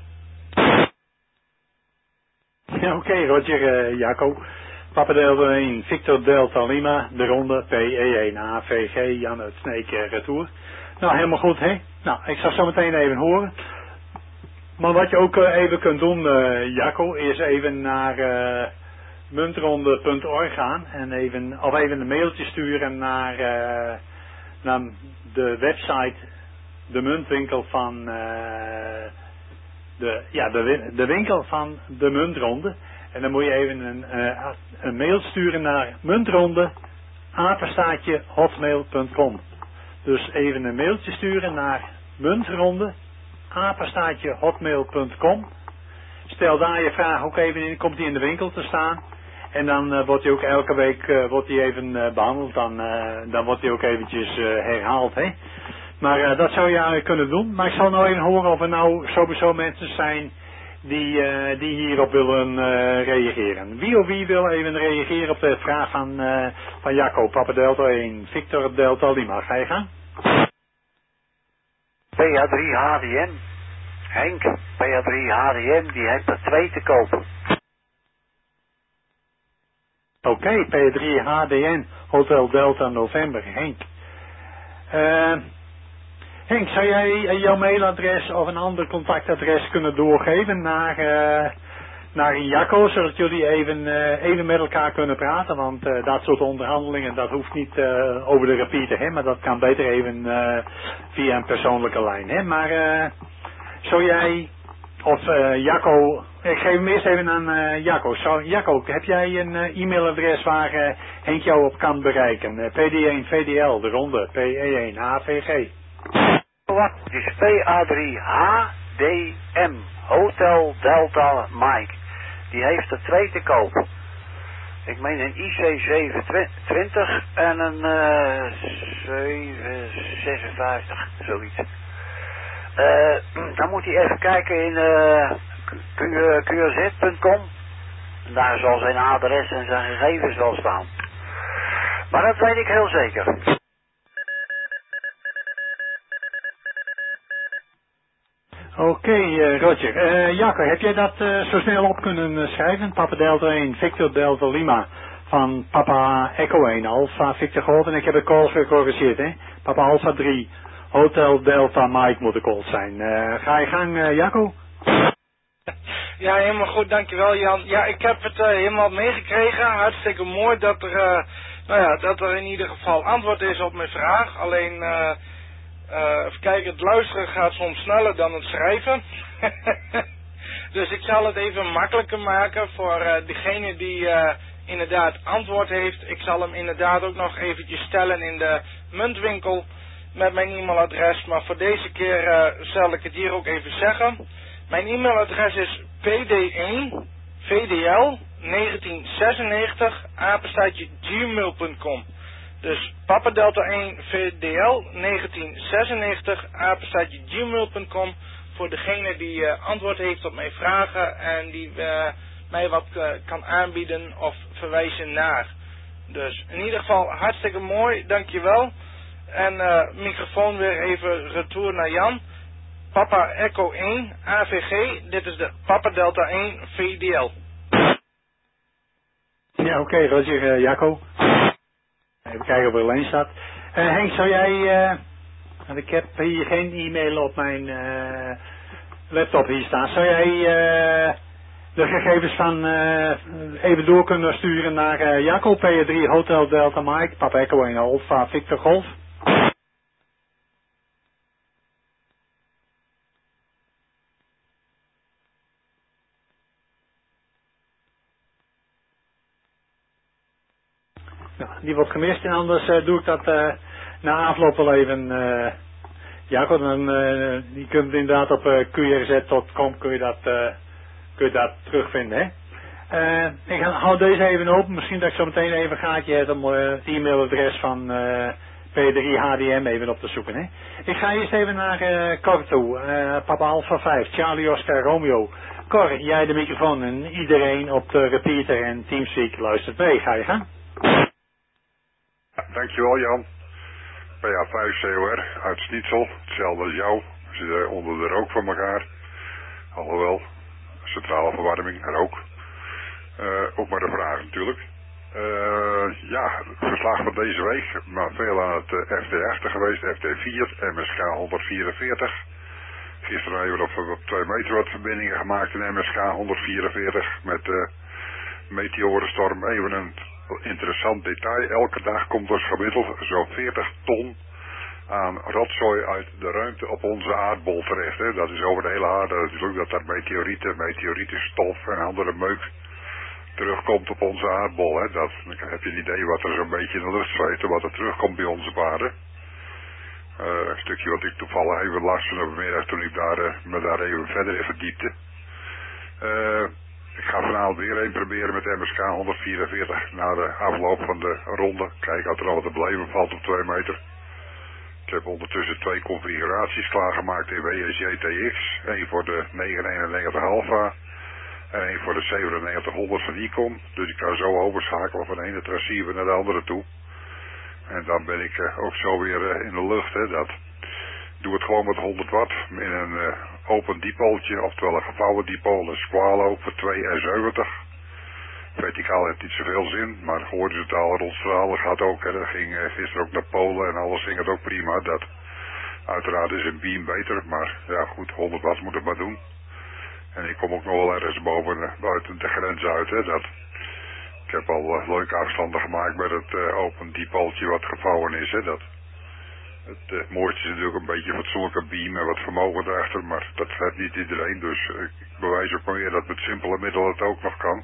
Ja, oké, Roger, Jacco. Papa Delta 1, Victor Delta Lima, de ronde PE1 AVG, Jan uit Sneek Retour. Nou, helemaal goed, hè? Nou, ik zal zo meteen even horen. Maar wat je ook even kunt doen, Jacco, is even naar muntronde.org gaan en even een mailtje sturen naar de website, de muntwinkel van de winkel van de muntronde. En dan moet je even een mail sturen naar muntronde@hotmail.com. Dus even een mailtje sturen naar muntronde@hotmail.com. Stel daar je vraag ook even in, komt die in de winkel te staan. En dan wordt die ook elke week even behandeld. Dan wordt die ook eventjes herhaald, hè. Maar dat zou je eigenlijk kunnen doen. Maar ik zal nou even horen of er nou sowieso mensen zijn die hierop willen reageren. Wie wil even reageren op de vraag van Jacco, Papa Delta 1, Victor Delta Lima. Ga je gang? PA3 HDM. Henk, PA3 HDM, die heeft er 2 te kopen. Oké, P3 HDN, Hotel Delta November, Henk. Henk, zou jij jouw mailadres of een ander contactadres kunnen doorgeven naar Jacco, zodat jullie even met elkaar kunnen praten? Want dat soort onderhandelingen, dat hoeft niet over de repeater, hè, maar dat kan beter even via een persoonlijke lijn, hè. Maar zou jij, of Jacco, ik geef hem eerst even aan Jacco. Jacco, heb jij een e-mailadres waar Henk jou op kan bereiken? PD1 VDL, de ronde, PE1 AVG. Wat? Het is PA3 HDM, Hotel Delta Mike. Die heeft er 2 te koop. Ik meen een IC720 en een 756, zoiets. Dan moet hij even kijken in qrz.com. Daar zal zijn adres en zijn gegevens wel staan. Maar dat weet ik heel zeker. Oké, Roger. Jacco, heb jij dat zo snel op kunnen schrijven? Papa Delta 1, Victor Delta Lima van Papa Echo 1, Alpha Victor Gold. En ik heb de calls gecorrigeerd, hè? Papa Alpha 3, Hotel Delta Mike moet de call zijn. Ga je gang, Jacco? Ja, helemaal goed, dankjewel Jan. Ja, ik heb het helemaal meegekregen. Hartstikke mooi dat er, dat er in ieder geval antwoord is op mijn vraag. Alleen, even kijken, het luisteren gaat soms sneller dan het schrijven. Dus ik zal het even makkelijker maken voor degene die inderdaad antwoord heeft. Ik zal hem inderdaad ook nog eventjes stellen in de muntwinkel met mijn e-mailadres. Maar voor deze keer zal ik het hier ook even zeggen. Mijn e-mailadres is pd1vdl, 1996 @gmail.com. Dus Papa Delta 1 VDL 1996 @gmail.com voor degene die antwoord heeft op mijn vragen en die mij wat kan aanbieden of verwijzen naar. Dus in ieder geval hartstikke mooi, dankjewel. En microfoon weer even retour naar Jan. Papa Echo 1 AVG, dit is de Papa Delta 1 VDL. Ja, oké, Roger, Jacco. Even kijken of er alleen staat. Henk, zou jij, want ik heb hier geen e-mail op mijn laptop hier staan. Zou jij de gegevens van even door kunnen sturen naar Jacco, PR3 Hotel Delta Mike, Papa Echo 1 Alpha Victor Golf? Nou, die wordt gemist en anders doe ik dat na afloop wel even. Jacco, dan die kunt inderdaad op qrz.com kun je dat terugvinden. Hè? Ik hou deze even open. Misschien dat ik zo meteen even een gaatje heb om het e-mailadres van P3 HDM even op te zoeken. Hè? Ik ga eerst even naar Cor toe. Papa Alpha 5, Charlie Oscar Romeo. Cor, jij de microfoon en iedereen op de repeater en Teamspeak luistert mee. Ga je gaan? Dankjewel Jan. PA5 COR uit Snitsel, hetzelfde als jou. We zitten onder de rook van elkaar. Alhoewel, centrale verwarming, rook. Ook maar de vraag natuurlijk. Ja, het verslag van deze week, maar veel aan het FT8 geweest, FT4, MSK 144. Gisteren hebben we op 2 meter wat verbindingen gemaakt in MSK 144 met de meteorenstorm. Even een interessant detail, elke dag komt er gemiddeld zo'n 40 ton aan rotzooi uit de ruimte op onze aardbol terecht. Hè. Dat is over de hele aarde natuurlijk, dat daar meteorietenstof en andere meuk terugkomt op onze aardbol. Hè. Dan heb je een idee wat er zo'n beetje in de lucht zweeft en wat er terugkomt bij onze aarde. Een stukje wat ik toevallig even las vanmiddag toen ik me daar even verder in verdiepte. Ik ga vanavond weer een proberen met MSK 144 na de afloop van de ronde. Kijken of er al wat te blijven valt op 2 meter. Ik heb ondertussen 2 configuraties klaargemaakt in WSJ-TX. Eén voor de 991 Alpha en één voor de 9700 van Icon. Dus ik kan zo overschakelen van de ene transceiver naar de andere toe. En dan ben ik ook zo weer in de lucht. Hè, dat. Doe het gewoon met 100 watt in een open dipooltje, oftewel een gevouwen dipool, een Squalo voor 2,70. Verticaal heeft niet zoveel zin, maar horizontaal rondstralen gaat ook. Hè. Dat ging gisteren ook naar Polen en alles ging het ook prima. Dat, uiteraard is een beam beter, maar ja goed, 100 watt moet het maar doen. En ik kom ook nog wel ergens buiten de grens uit. Hè, dat. Ik heb al leuke afstanden gemaakt met het open dipooltje wat gevouwen is. Hè, dat. Het mooiste is natuurlijk een beetje fatsoenlijke beam en wat vermogen erachter, maar dat heeft niet iedereen. Dus ik bewijs ook maar weer dat met simpele middelen het ook nog kan.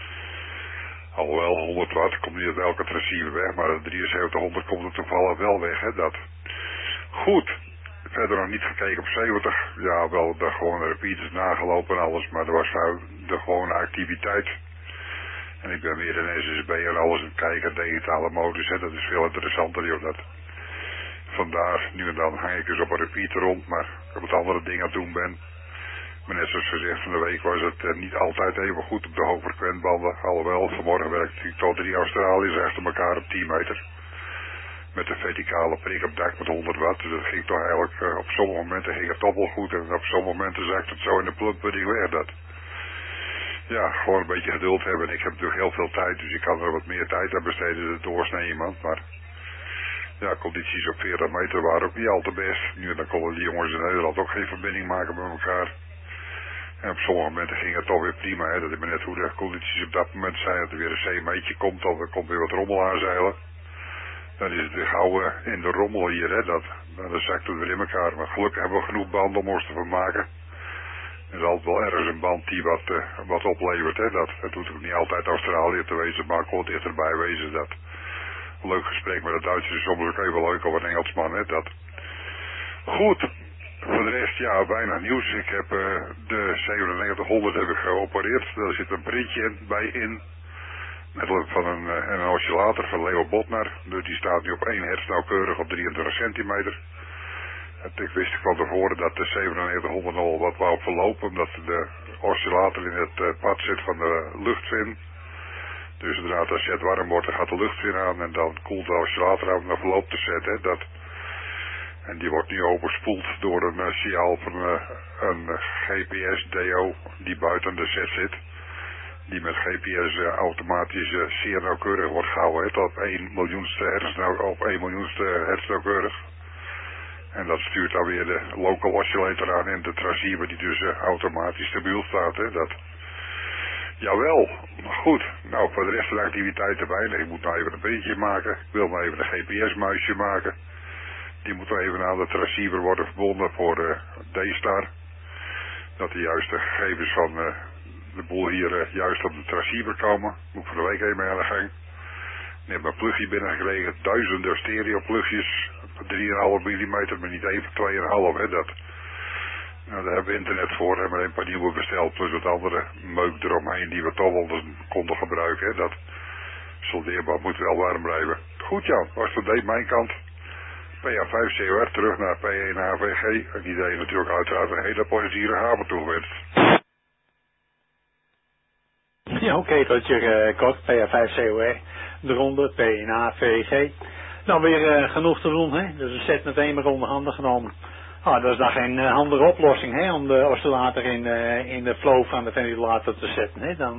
Alhoewel 100 watt komt niet uit elke transceiver weg, maar de 7300 komt er toevallig wel weg. Hè, dat. Goed, verder nog niet gekeken op 70. Ja, wel de gewone repeaters nagelopen en alles, maar er was de gewone activiteit. En ik ben weer in SSB en alles aan het kijken, digitale modus, hè, dat is veel interessanter joh, dat. Vandaar, nu en dan hang ik dus op een repeater rond, maar ik wat andere dingen aan het doen ben. Maar net zoals gezegd, van de week was het niet altijd even goed op de hoogfrequentbanden. Alhoewel, vanmorgen werkte ik tot 3 Australiërs achter elkaar op 10 meter. Met een verticale prik op dak met 100 watt. Dus dat ging toch eigenlijk, op sommige momenten ging het toch wel goed. En op sommige momenten zakte het zo in de plumpudding weg. Dat. Ja, gewoon een beetje geduld hebben. Ik heb natuurlijk heel veel tijd, dus ik kan er wat meer tijd aan besteden dan doorsnee iemand. Maar ja, condities op 40 meter waren ook niet al te best. Nu en dan konden die jongens in Nederland ook geen verbinding maken met elkaar. En op sommige momenten ging het toch weer prima. Hè. Dat is maar net hoe de condities op dat moment zijn. Dat er weer een C-meetje komt of er komt weer wat rommel aanzeilen. Dan is het weer gauw in de rommel hier. Hè. Dan zakt het weer in elkaar. Maar gelukkig hebben we genoeg banden om ons te vermaken. Er is altijd wel ergens een band die wat oplevert. Hè. Het hoeft ook niet altijd Australië te wezen, maar gewoon dichterbij wezen. Dat. Een leuk gesprek met de Duitsers is soms ook even leuk of een Engelsman. Hè. Dat. Goed. Voor de rest, ja, weinig nieuws. Ik heb de 9700 heb ik geopereerd. Daar zit een printje bij in. Met van een oscillator van Leo Botner. Dus die staat nu op 1 hertz nauwkeurig op 23 centimeter. Ik wist van tevoren dat de 9700 al wat wou verlopen. Omdat de oscillator in het pad zit van de luchtvin. Dus zodra het set warm wordt, dan gaat de luchtvin aan. En dan koelt de oscillator aan en dan verloopt de set. Hè, en die wordt nu overspoeld door een signaal van een GPS-DO die buiten de set zit. Die met GPS automatisch zeer nauwkeurig wordt gehouden. Hè, tot op 1 miljoenste hertz nauwkeurig. En dat stuurt dan weer de local oscillator aan en de transceiver die dus automatisch stabiel staat. Hè, Jawel, goed. Nou, voor de rest van de activiteiten weinig. Ik moet nou even een printje maken. Ik wil nou even een GPS-muisje maken. Die moet wel even aan de transceiver worden verbonden voor D-Star. Dat de juiste gegevens van de boel hier juist op de transceiver komen. Moet ik van de week even mee aan de gang. Ik heb een plugje binnengekregen. Duizenden stereo plugjes. 3,5 mm, maar niet even 2,5. Hè, nou, daar hebben we internet voor. Hebben we een paar nieuwe besteld. Plus wat andere meuk eromheen die we toch wel konden gebruiken. Hè, dat soldeerbad moet wel warm blijven. Goed Jan, was dat mijn kant. PA5 COR terug naar P1 AVG. En iedereen natuurlijk uiteraard een hele plezierige avond toegewenst. Ja, oké, tot je kort. PA5 COR. De ronde P1 AVG. Nou, weer genoeg te doen, hè. Dus een set meteen maar onder handen genomen. Ah, dat is dan geen handige oplossing, hè, om de oscillator in de flow van de ventilator te zetten, hè. Dan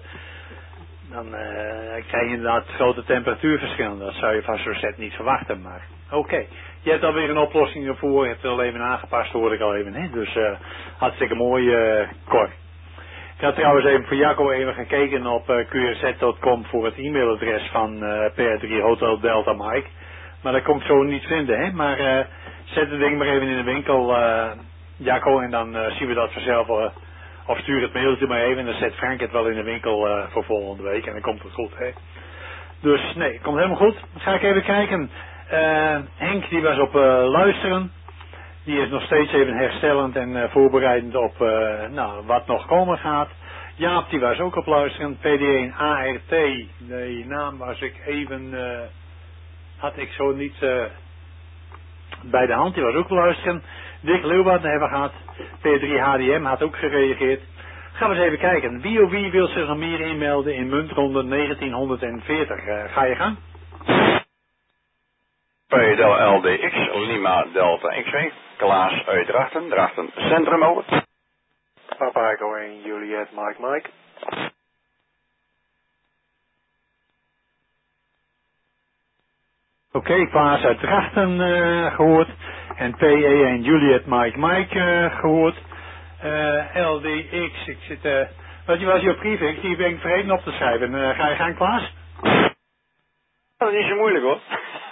krijg je inderdaad grote temperatuurverschillen. Dat zou je van zo'n set niet verwachten, maar oké. Je hebt alweer een oplossing ervoor, je hebt het al even aangepast, hoor ik al even, hè. Dus hartstikke mooi, Cor. Ik had trouwens even voor Jacco even gekeken op qrz.com voor het e-mailadres van PR3 Hotel Delta Mike. Maar dat kon ik zo niet vinden, hè. Maar zet het ding maar even in de winkel, Jacco, en dan zien we dat vanzelf. Of stuur het mailtje maar even en dan zet Frank het wel in de winkel voor volgende week en dan komt het goed, hè. Dus nee, komt helemaal goed. Dan ga ik even kijken. Henk die was op luisteren. Die is nog steeds even herstellend en voorbereidend op wat nog komen gaat. Jaap die was ook op luisteren. PD1 ART. Die naam was ik even... had ik zo niet bij de hand. Die was ook op luisteren. Dick Leeuwarden hebben we gehad. P3 HDM had ook gereageerd. Gaan we eens even kijken. Wie wil zich nog meer inmelden in muntronde 1940? Ga je gang? Delta LDX, Lima Delta X-ray, Klaas uit Drachten Centrum over. Papa Echo en Juliet Mike. Oké, Klaas uit Drachten gehoord. En PE en Juliet Mike gehoord. LDX, ik zit... wat was je op brief? Die ben ik vergeten op te schrijven. Ga je gang, Klaas? Dat is niet zo moeilijk hoor.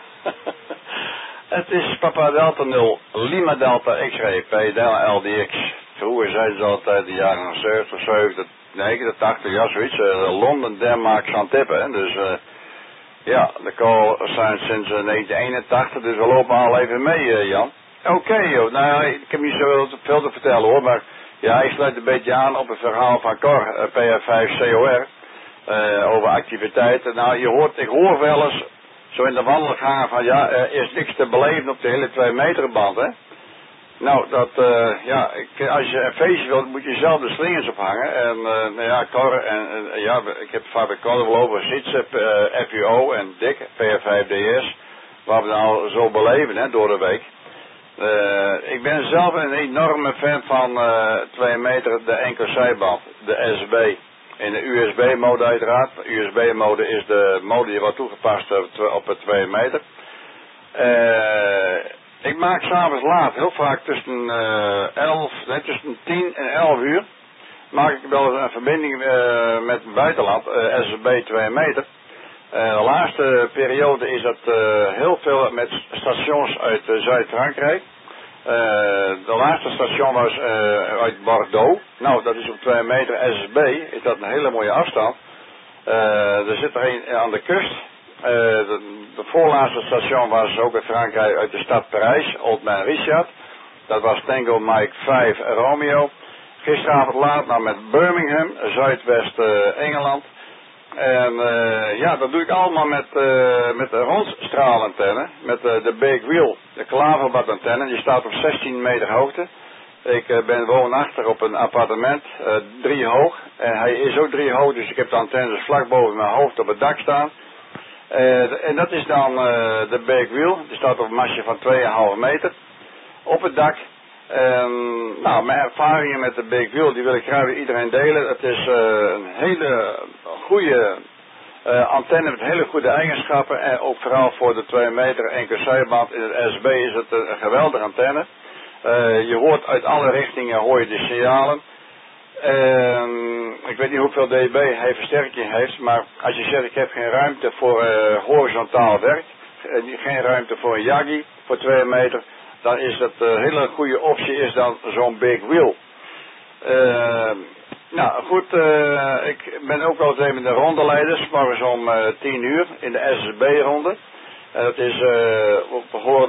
Het is Papa Delta 0, Lima Delta X-ray, Delta LDX. Vroeger zeiden ze altijd de jaren 70, 70, 89, ja zoiets. Londen, Denemarken, Antibes. Dus ja, de call zijn sinds 1981, dus we lopen al even mee, Jan. Oké, joh. Nou, ik heb niet zo veel te vertellen hoor, maar ja, ik sluit een beetje aan op het verhaal van Cor, PA5 COR, over activiteiten. Nou, ik hoor wel eens zo in de wandelgangen van ja, er is niks te beleven op de hele 2 meter band, hè. Nou, als je een feestje wilt, moet je zelf de slingers ophangen. En Cor en ik heb vaak bij Cor wel over Zitsen, FUO en Dick, PR5DS, waar we nou zo beleven, hè, door de week. Ik ben zelf een enorme fan van 2 meter de enkel zijband, de SB. In de USB-mode uiteraard. USB-mode is de mode die wordt toegepast op het 2 meter. Ik maak s'avonds laat, heel vaak tussen 10 en 11 uur, maak ik wel een verbinding met het buitenland, SB 2 meter. De laatste periode is dat heel veel met stations uit Zuid-Frankrijk. De laatste station was uit Bordeaux. Nou, dat is op 2 meter SSB. Is dat een hele mooie afstand. Er zit er een aan de kust. De voorlaatste station was ook in Frankrijk uit de stad Parijs, Old Man Richard. Dat was Tango Mike 5 Romeo. Gisteravond laat nou met Birmingham, Zuidwest Engeland. En ja, dat doe ik allemaal met de rondstraalantenne. Met de Big Wheel, de klaverbadantenne. Die staat op 16 meter hoogte. Ik ben woonachtig op een appartement, 3 hoog. En hij is ook 3 hoog, dus ik heb de antennes vlak boven mijn hoofd op het dak staan. En dat is dan de Big Wheel. Die staat op een mastje van 2,5 meter op het dak. Nou, mijn ervaringen met de Big Wheel, die wil ik graag met iedereen delen. Het is een hele goede antenne met hele goede eigenschappen. En ook vooral voor de 2 meter NKC-band in het SB is het een geweldige antenne. Je hoort uit alle richtingen hoor je de signalen. Ik weet niet hoeveel dB hij versterking heeft, maar als je zegt ik heb geen ruimte voor horizontaal werk, geen ruimte voor een Yagi voor 2 meter, dan is dat een hele goede optie is dan zo'n Big Wheel. Nou goed, ik ben ook wel eens even in de rondeleiders, morgens om 10 uur in de SSB-ronde. Dat is op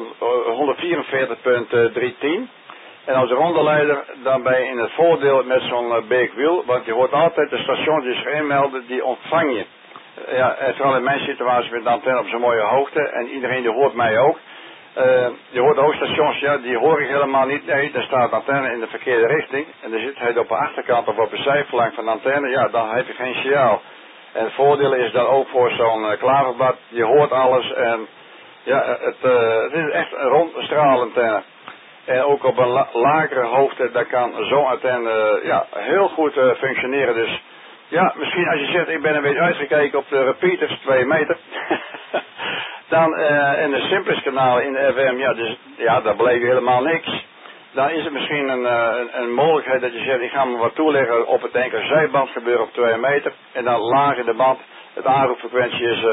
144.310. En als rondeleider dan ben je in het voordeel met zo'n Big Wheel, want je hoort altijd de stations die zich inmelden, die ontvang je. Ja, en vooral in mijn situatie met de antenne op zo'n mooie hoogte, en iedereen die hoort mij ook. Je hoort de hoogstations, ja, die hoor ik helemaal niet. Nee, daar staat de antenne in de verkeerde richting. En dan zit hij op de achterkant of op de zijflank van de antenne, ja, dan heb je geen signaal. En het voordeel is dan ook voor zo'n klaverbad, je hoort alles en ja, het is echt een rondstraalantenne. En ook op een lagere hoogte, daar kan zo'n antenne ja, heel goed functioneren. Dus ja, misschien als je zegt, ik ben een beetje uitgekeken op de repeaters 2 meter. Dan in de simples kanalen in de FM, ja, dus, ja, daar bleef je helemaal niks. Dan is het misschien een mogelijkheid dat je zegt, ik ga me wat toeleggen op het enkele zijband gebeuren op 2 meter. En dan laag in de band, het aanroepfrequentie is 144.300.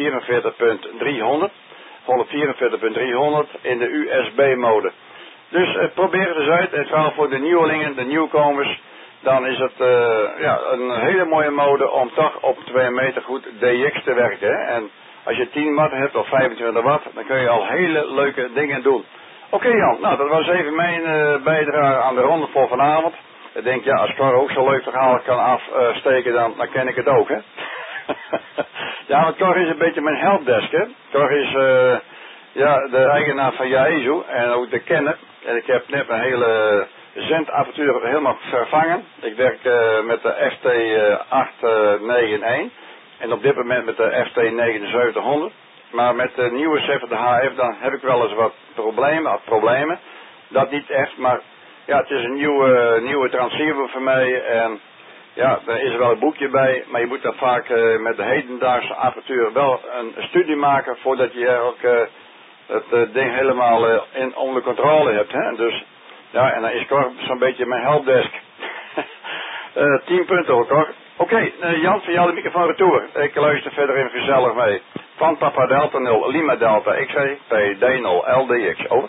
144.300 in de USB-mode. Dus probeer het eens uit. En vooral voor de nieuwelingen, de nieuwkomers, dan is het ja, een hele mooie mode om toch op 2 meter goed DX te werken. Hè? En als je 10 watt hebt of 25 watt, dan kun je al hele leuke dingen doen. Oké, Jan, nou dat was even mijn bijdrage aan de ronde voor vanavond. Ik denk, ja, als Cor ook zo leuk verhaal kan afsteken, dan ken ik het ook, hè. Ja, want Cor is een beetje mijn helpdesk, hè. Cor is ja, de eigenaar van Yaesu en ook de kenner. En ik heb net een hele zendapparatuur helemaal vervangen. Ik werk met de FT891 en op dit moment met de FT7900. Maar met de nieuwe 70 HF dan heb ik wel eens wat problemen. Dat niet echt, maar ja, het is een nieuwe transceiver voor mij. En ja, er is wel een boekje bij, maar je moet dan vaak met de hedendaagse apparatuur wel een studie maken voordat je ook het ding helemaal onder controle hebt. Hè? Dus ja, en dan is Cor zo'n beetje mijn helpdesk. 10 punten hoor, Cor. Oké, Jan, van jou de microfoon retour. Ik luister verder even gezellig mee. Van Papa Delta 0, Lima Delta X-ray, PD0 LDX, over.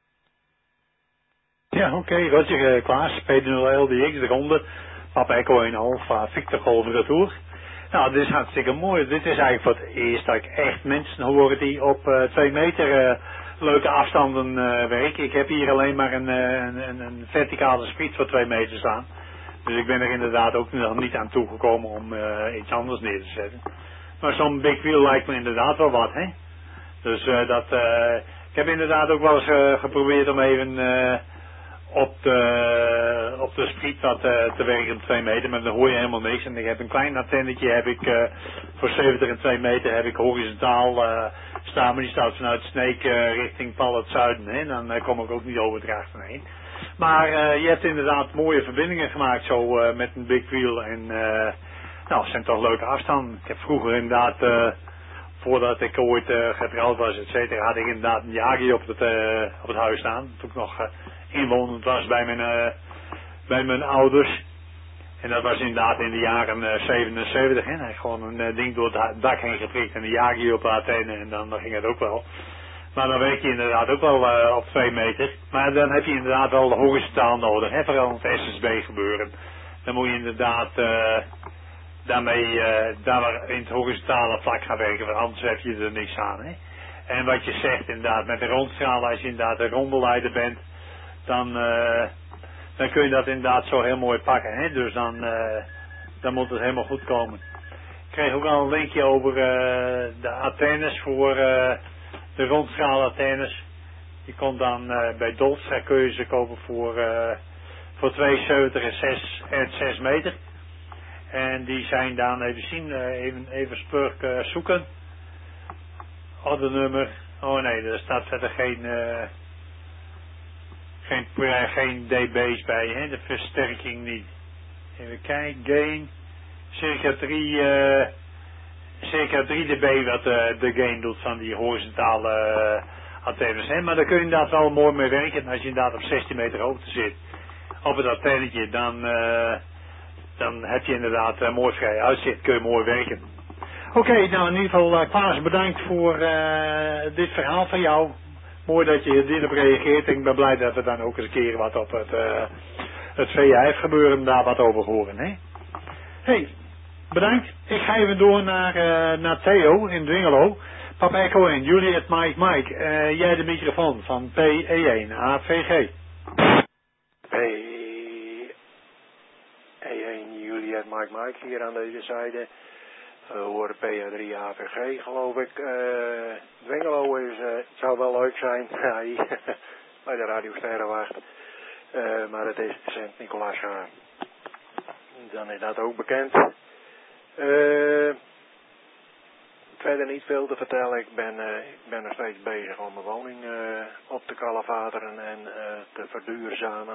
Ja, oké, Roger Klaas, PD0 LDX, de ronde. Papa Echo 1 Alpha, Victor Golf retour. Nou, dit is hartstikke mooi. Dit is eigenlijk voor het eerst dat ik echt mensen hoor die op 2 meter leuke afstanden werken. Ik heb hier alleen maar een verticale spriet voor 2 meter staan. Dus ik ben er inderdaad ook nog niet aan toegekomen om iets anders neer te zetten. Maar zo'n Big Wheel lijkt me inderdaad wel wat, hè. Dus ik heb inderdaad ook wel eens geprobeerd om even op de spriet wat te werken op 2 meter, maar dan hoor je helemaal niks. En ik heb een klein antennetje, heb ik voor 70 en 2 meter heb ik horizontaal staan, maar die staat vanuit Sneek richting Pal het zuiden, hè. Dan kom ik ook niet over het erachter heen. Maar je hebt inderdaad mooie verbindingen gemaakt zo met een Big Wheel en nou, het zijn toch leuke afstanden. Ik heb vroeger inderdaad, voordat ik ooit getrouwd was, et cetera, had ik inderdaad een Yagi op het huis staan. Toen ik nog inwonend was bij mijn ouders. En dat was inderdaad in de jaren 77. Hè. Hij had gewoon een ding door het dak heen geprikt en een Yagi op de antenne en dan ging het ook wel. Maar dan werk je inderdaad ook wel op 2 meter. Maar dan heb je inderdaad wel horizontaal nodig. Hè, vooral in het SSB gebeuren. Dan moet je inderdaad daarmee daar in het horizontale vlak gaan werken. Want anders heb je er niks aan. Hè. En wat je zegt inderdaad met de rondstralen. Als je inderdaad een rondeleider bent. dan kun je dat inderdaad zo heel mooi pakken. Hè? Dus dan moet het helemaal goed komen. Ik kreeg ook al een linkje over de antennes voor de rondstraal antennes. Je komt dan bij Dolstra kun je ze kopen voor 2,70 en 6 meter. En die zijn dan even zien, even spurk zoeken. Ordenummer. Oh nee, er staat verder geen dB's bij, hè? De versterking niet. Even kijken, gain. Circa 3 dB wat de gain doet van die horizontale antennes. Hè? Maar daar kun je inderdaad wel mooi mee werken. Als je inderdaad op 16 meter hoogte zit op het antennetje, dan heb je inderdaad mooi vrij uitzicht. Kun je mooi werken. Oké, nou in ieder geval Klaas, bedankt voor dit verhaal van jou. Mooi dat je dit hebt gereageerd. Ik ben blij dat we dan ook eens een keer wat op het VHF gebeuren daar wat over horen. Hè? Hey, bedankt. Ik ga even door naar Theo in Dwingelo. Papa Echo en Juliet Mike. Jij de microfoon van PE1 AVG. PE1 Juliet Mike hier aan deze zijde. We horen PA3 AVG geloof ik. Dwingelo het zou wel leuk zijn bij de Radio Sterrenwacht. Maar het is Sint-Nicolaas. Dan is dat ook bekend. Verder niet veel te vertellen. Ik ben nog steeds bezig om mijn woning op te kalafateren en te verduurzamen.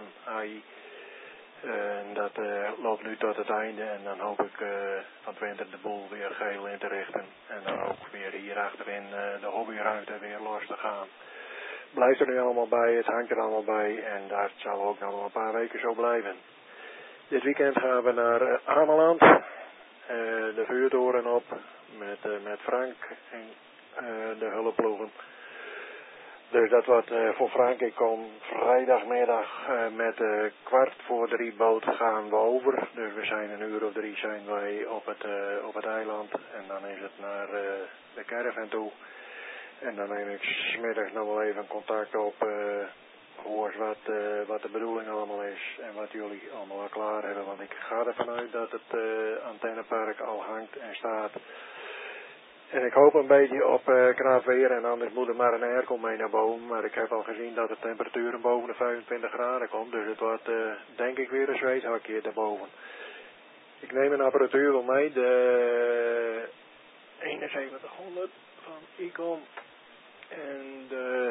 Dat loopt nu tot het einde en dan hoop ik van Twente de boel weer geel in te richten. En dan ook weer hier achterin de hobbyruimte weer los te gaan. Blijft er nu allemaal bij, het hangt er allemaal bij en dat zal ook nog een paar weken zo blijven. Dit weekend gaan we naar Ameland, de vuurtoren op met Frank en de hulpploegen. Dus dat wordt voor Frank. Ik kom vrijdagmiddag met 2:45 boot gaan we over. Dus we zijn 1 uur of 3 zijn wij op het eiland. En dan is het naar de caravan toe. En dan neem ik 's middags nog wel even contact op. Hoor wat de bedoeling allemaal is. En wat jullie allemaal al klaar hebben. Want ik ga ervan uit dat het antennepark al hangt en staat. En ik hoop een beetje op knap weer en anders moet er maar een airco mee naar boven. Maar ik heb al gezien dat de temperaturen boven de 25 graden komt. Dus het wordt denk ik weer een zweethakje daarboven. Ik neem een apparatuur wel mee. De 7100 van Icon. En de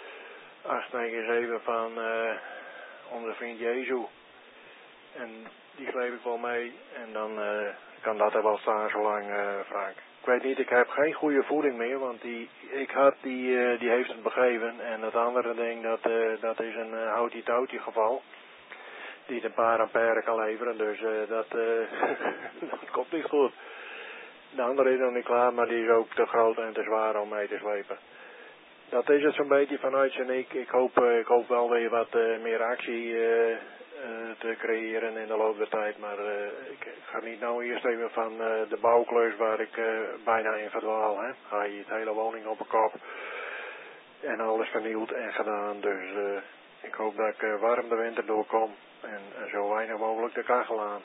897 van onze vriend Jezu. En die sleep ik wel mee. En dan kan dat er wel staan zolang Frank. Ik weet niet, ik heb geen goede voeding meer, want die heeft het begeven. En het andere ding, dat is een houtje-touwtje geval. Die een paar ampère kan leveren, dus dat komt niet goed. De andere is nog niet klaar, maar die is ook te groot en te zwaar om mee te slepen. Dat is het zo'n beetje vanuit Seniek. Ik hoop wel weer wat meer actie te creëren in de loop der tijd. Maar ik ga niet nou eerst even van de bouwkleus waar ik bijna in verdwaal. Hè. Ga je het hele woning op een kop. En alles vernieuwd en gedaan. Dus ik hoop dat ik warm de winter doorkom. En zo weinig mogelijk de kachel aan.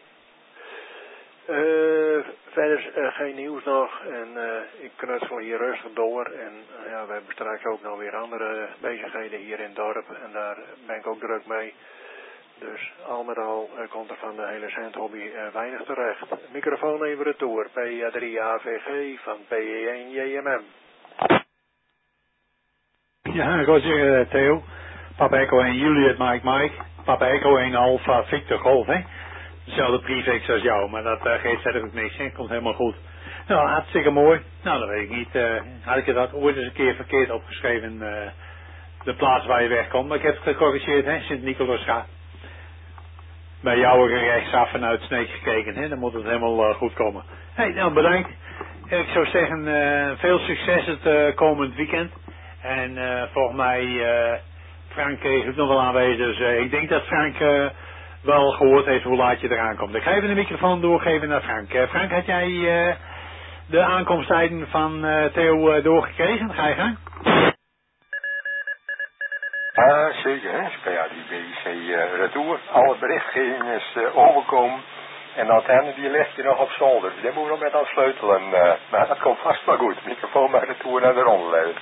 Verder geen nieuws nog. En ik knutsel hier rustig door. En ja, we hebben straks ook nog weer andere bezigheden hier in het dorp. En daar ben ik ook druk mee. Dus al met al komt er van de hele centhobby weinig terecht. Microfoon even retour. PA3 AVG van PE1 JMM. Ja, Roger Theo. Papa Echo 1 Juliet Mike. Papa Echo 1 Alpha Victor Golf, hè. Dezelfde prefix als jou, maar dat geeft verder ook niks, hè. Komt helemaal goed. Nou, hartstikke mooi. Nou, dat weet ik niet. Had ik dat ooit eens een keer verkeerd opgeschreven, de plaats waar je wegkomt. Maar ik heb het gecorrigeerd, hè. Sint-Nicolaas gaat. Bij jou rechtsaf vanuit Sneek gekeken, hè. Dan moet het helemaal goed komen. Hey, nou bedankt. Ik zou zeggen, veel succes het komend weekend. En volgens mij, Frank is ook nog wel aanwezig. Dus ik denk dat Frank wel gehoord heeft hoe laat je eraan komt. Ik ga even de microfoon doorgeven naar Frank. Frank, had jij de aankomsttijden van Theo doorgekregen? Ga je gang? Zeker, hè. Ja, die BIC retour. Alle berichtgeving is overkomen. En de antenne die ligt hier nog op zolder. Dus daar moet je nog met aan sleutelen. Maar dat komt vast wel goed. Microfoon bij retour naar de ronde.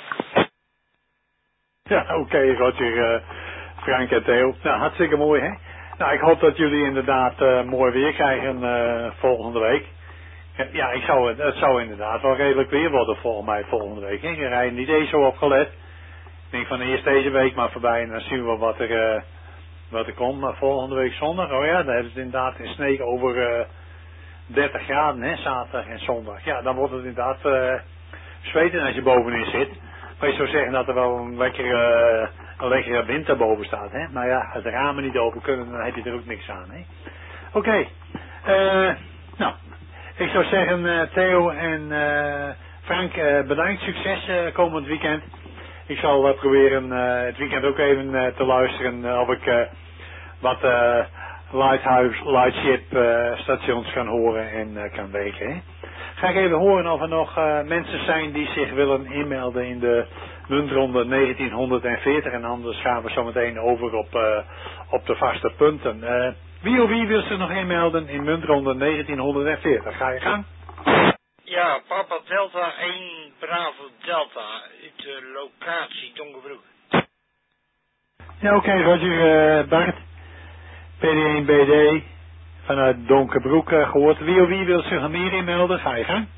Ja, oké, Roger, Frank en Theo. Nou, hartstikke mooi, hè? Nou, ik hoop dat jullie inderdaad mooi weer krijgen volgende week. Ja, het zou inderdaad wel redelijk weer worden volgens mij volgende week. Hè? Je rijdt niet eens zo opgelet. Ik denk van eerst deze week maar voorbij en dan zien we wat er komt. Maar volgende week zondag, oh ja, dan hebben ze het inderdaad in Sneek over 30 graden, hè, zaterdag en zondag. Ja, dan wordt het inderdaad zweten als je bovenin zit. Maar je zou zeggen dat er wel een lekkere wind daarboven staat, hè. Maar ja, als de ramen niet open kunnen, dan heb je er ook niks aan, hè. Oké, nou, ik zou zeggen Theo en Frank, bedankt, succes komend weekend. Ik zal proberen het weekend ook even te luisteren of ik wat Lightship stations kan horen en kan werken. Hè? Ga ik even horen of er nog mensen zijn die zich willen inmelden in de muntronde 1940 en anders gaan we zo meteen over op de vaste punten. Wie wil zich nog inmelden in muntronde 1940? Ga je gang? Ja, Papa Delta 1 Bravo Delta uit de locatie Donkerbroek. Ja, oké, Roger, Bart. PD1 BD vanuit Donkerbroek gehoord. Wie wil zich nog meer inmelden? Ga je gang.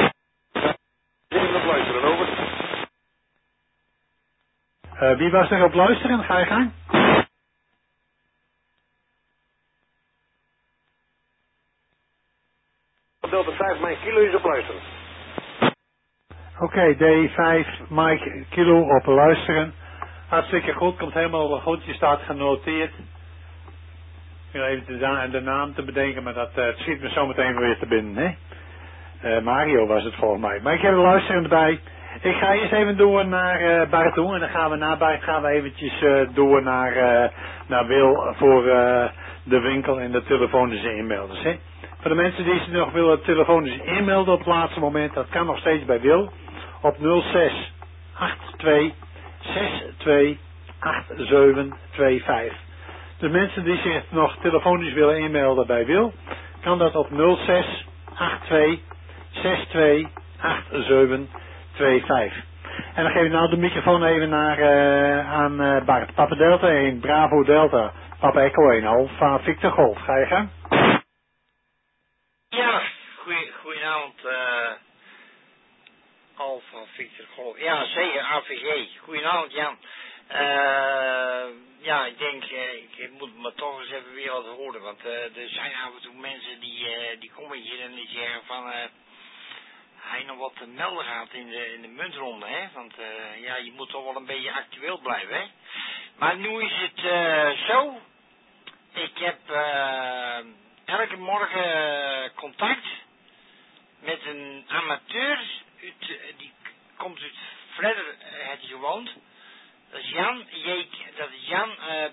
Op luisteren, over. Wie was er op luisteren? Ga je gang. Delta 5 Mike Kilo is op luisteren. Oké, D5 Mike Kilo op luisteren. Hartstikke goed, komt helemaal goed. Je staat genoteerd. Ik wil even de naam te bedenken, maar dat schiet me zo meteen weer te binnen, hè. Mario was het volgens mij. Maar ik heb een luisteren erbij. Ik ga eerst even door naar Bart toe. En dan gaan we na Bart eventjes door naar Wil voor de winkel en de telefonische inmelders, hè. Voor de mensen die zich nog willen telefonisch inmelden op het laatste moment, dat kan nog steeds bij Wil. Op 06 82 62 8725. De mensen die zich nog telefonisch willen inmelden bij Wil, kan dat op 06 82 62 8725. En dan geef ik nou de microfoon even aan Bart. Papa Delta 1, Bravo Delta, Papa Echo 1, Alpha Victor Golf. Ga je gaan? Ja, goedenavond, Alpha Victor Golf. Ja, zeker, AVG. Goedenavond, Jan. Ja, ik denk, ik moet me toch eens even weer wat horen, want er zijn af en toe mensen die komen hier en die zeggen van, hij nog wat te melden gaat in de muntronde, hè, want ja, je moet toch wel een beetje actueel blijven, hè. Maar nu is het zo, ik heb elke morgen contact met een amateur, die komt uit Vledder, heeft hij gewoond. Dat is Jan,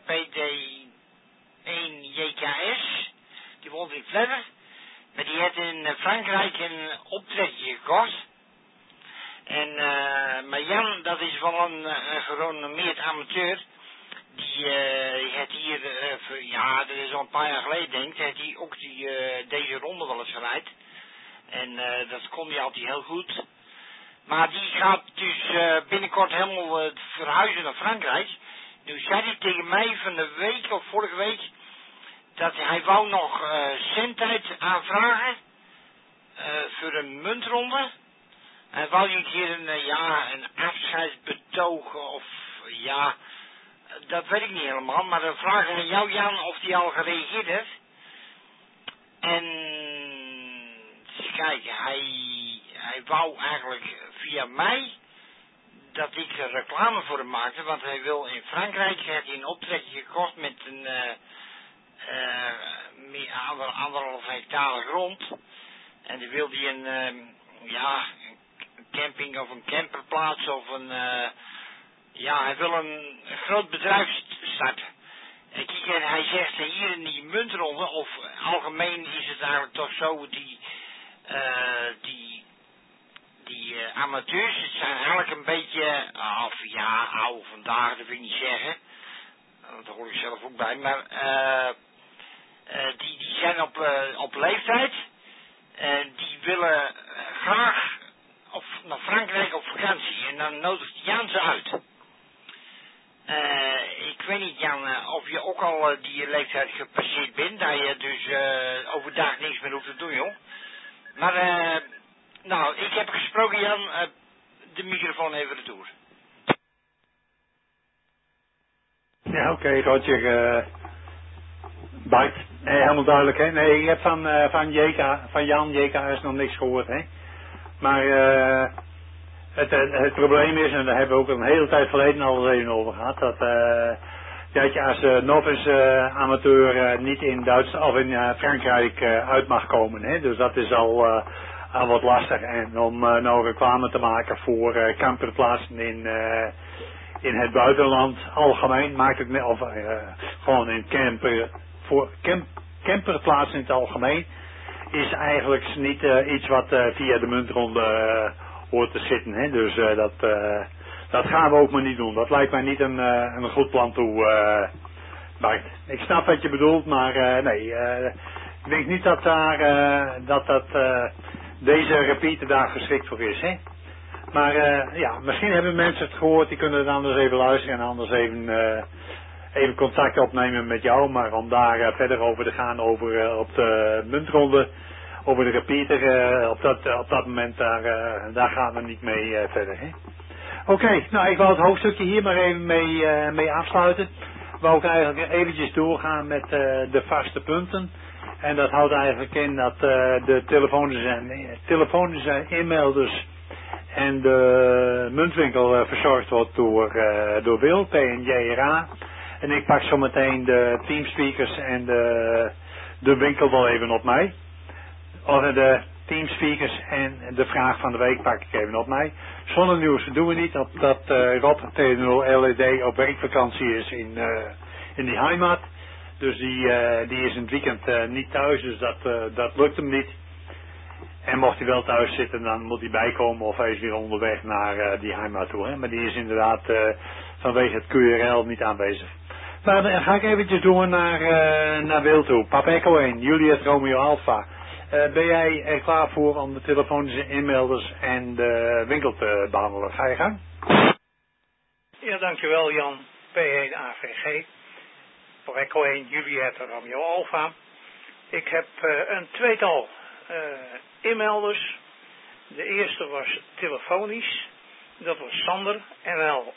PD1 JKS, die woont in Vledder. Maar die heeft in Frankrijk een optrekje gekocht. En, maar Jan, dat is wel een gerenommeerd amateur. Die heeft hier, ja, dat is al een paar jaar geleden denk ik, heeft hij ook deze ronde wel eens geleid. En dat kon hij altijd heel goed. Maar die gaat dus binnenkort helemaal verhuizen naar Frankrijk. Nu zei hij tegen mij van de week of vorige week dat hij wou nog centheid aanvragen voor een muntronde. Hij wou een keer een afscheidsbetoog of ja, dat weet ik niet helemaal. Maar dan vragen we jou Jan of die al gereageerd heeft. En eens kijken, hij wou eigenlijk via mij dat ik reclame voor hem maakte, want hij wil in Frankrijk, heeft hij een optrekje gekocht met een meer 1,5 hectare grond. En dan wil hij een camping of een camperplaats of hij wil een groot bedrijf starten. En kijk, hij zegt hier in die muntronde, of algemeen is het eigenlijk toch zo, die die amateurs, het zijn eigenlijk een beetje, oude vandaag, dat wil ik niet zeggen. Dat hoor ik zelf ook bij, maar die zijn op leeftijd. Die willen graag naar Frankrijk op vakantie en dan nodigt Jan ze uit. Ik weet niet, Jan, of je ook al die leeftijd gepasseerd bent, dat je dus overdag niks meer hoeft te doen, joh. Maar, nou, ik heb gesproken, Jan, de microfoon even retour. Ja, oké, Roger. Bart, nee, helemaal duidelijk, hè. Nee, ik heb van Jan JK's nog niks gehoord, hè. Maar het probleem is, en daar hebben we ook een hele tijd geleden al eens even over gehad, dat je als novice amateur niet in Duitsland of in Frankrijk uit mag komen, hè. Dus dat is al wat lastig. En om nou reclame te maken voor camperplaatsen in het buitenland algemeen, maakt het net, of gewoon in camperplaatsen in het algemeen, is eigenlijk niet iets wat via de muntronde hoort te zitten. Hè? Dus dat gaan we ook maar niet doen. Dat lijkt mij niet een goed plan toe, Bart. Ik snap wat je bedoelt, maar nee, ik denk niet dat deze repeater daar geschikt voor is. Hè? Maar ja, misschien hebben mensen het gehoord, die kunnen dan anders even luisteren en anders even contact opnemen met jou. Maar om daar verder over te gaan, op de muntronde, over de repeater, op dat moment, daar gaan we niet mee verder. Oké, nou ik wou het hoofdstukje hier maar even mee afsluiten. Wou ik eigenlijk eventjes doorgaan met de vaste punten. En dat houdt eigenlijk in dat de telefonische e-mailders en de muntwinkel verzorgd wordt door Wil, PNJRA. En ik pak zo meteen de teamspeakers en de winkel wel even op mij. Of de teamspeakers en de vraag van de week pak ik even op mij. Zonnenieuws doen we niet, omdat Rob T0 LED op werkvakantie is in die heimat. Dus die is in het weekend niet thuis, dus dat lukt hem niet. En mocht hij wel thuis zitten, dan moet hij bijkomen of hij is weer onderweg naar die heimat toe. Hè? Maar die is inderdaad vanwege het QRL niet aanwezig. Maar dan ga ik eventjes door naar Wil toe. Papa Echo 1, Juliet Romeo Alpha. Ben jij er klaar voor om de telefonische inmelders en de winkel te behandelen? Ga je gang? Ja, dankjewel Jan. P1 AVG. Papa Echo 1, Juliet Romeo Alpha. Ik heb een tweetal inmelders. De eerste was telefonisch. Dat was Sander, NL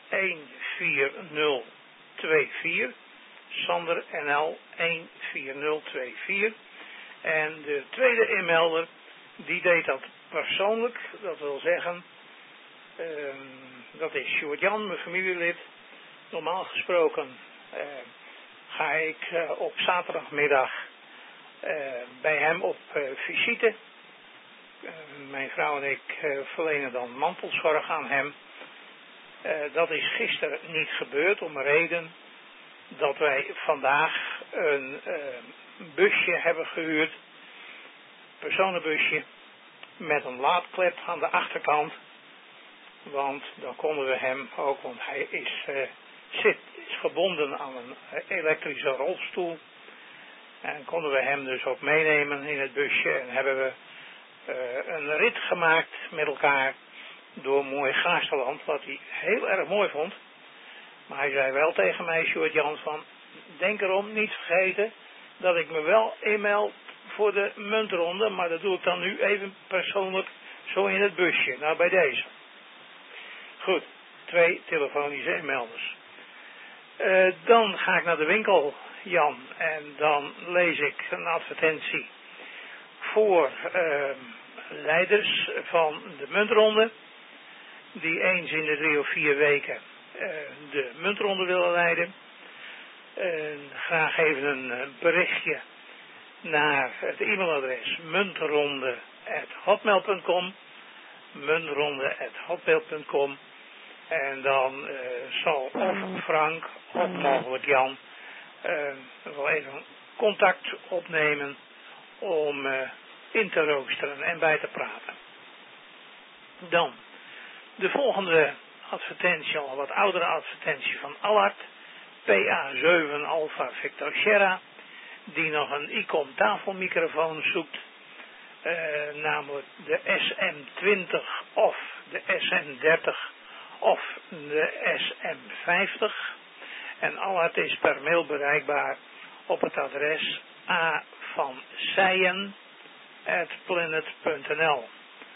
14024. Sander, NL 14024. En de tweede inmelder, die deed dat persoonlijk. Dat wil zeggen, dat is Sjoerd Jan, mijn familielid. Normaal gesproken ga ik op zaterdagmiddag bij hem op visite. Mijn vrouw en ik verlenen dan mantelzorg aan hem. Dat is gisteren niet gebeurd om een reden dat wij vandaag een busje hebben gehuurd. Personenbusje met een laadklep aan de achterkant. Want dan konden we hem ook, want hij is gebonden aan een elektrische rolstoel. En konden we hem dus ook meenemen in het busje en hebben we een rit gemaakt met elkaar door mooi Gaasterland, wat hij heel erg mooi vond. Maar hij zei wel tegen mij, Sjoerd Jans, van denk erom, niet vergeten dat ik me wel inmeld voor de muntronde, maar dat doe ik dan nu even persoonlijk zo in het busje. Nou, bij deze. Goed, 2 telefonische inmelders. Dan ga ik naar de winkel, Jan, en dan lees ik een advertentie voor leiders van de muntronde, die eens in de 3 of 4 weken de muntronde willen leiden. Graag even een berichtje naar het e-mailadres muntronde@hotmail.com, muntronde@hotmail.com. En dan zal of Frank of mogelijk Jan wel even contact opnemen om in te roosteren en bij te praten. Dan de volgende advertentie, al een wat oudere advertentie van Allard. PA7 Alpha Victor Sierra, die nog een ICOM tafelmicrofoon zoekt. Namelijk de SM20 of de SM30 of de SM50. En Allard is per mail bereikbaar op het adres avansijen@planet.nl.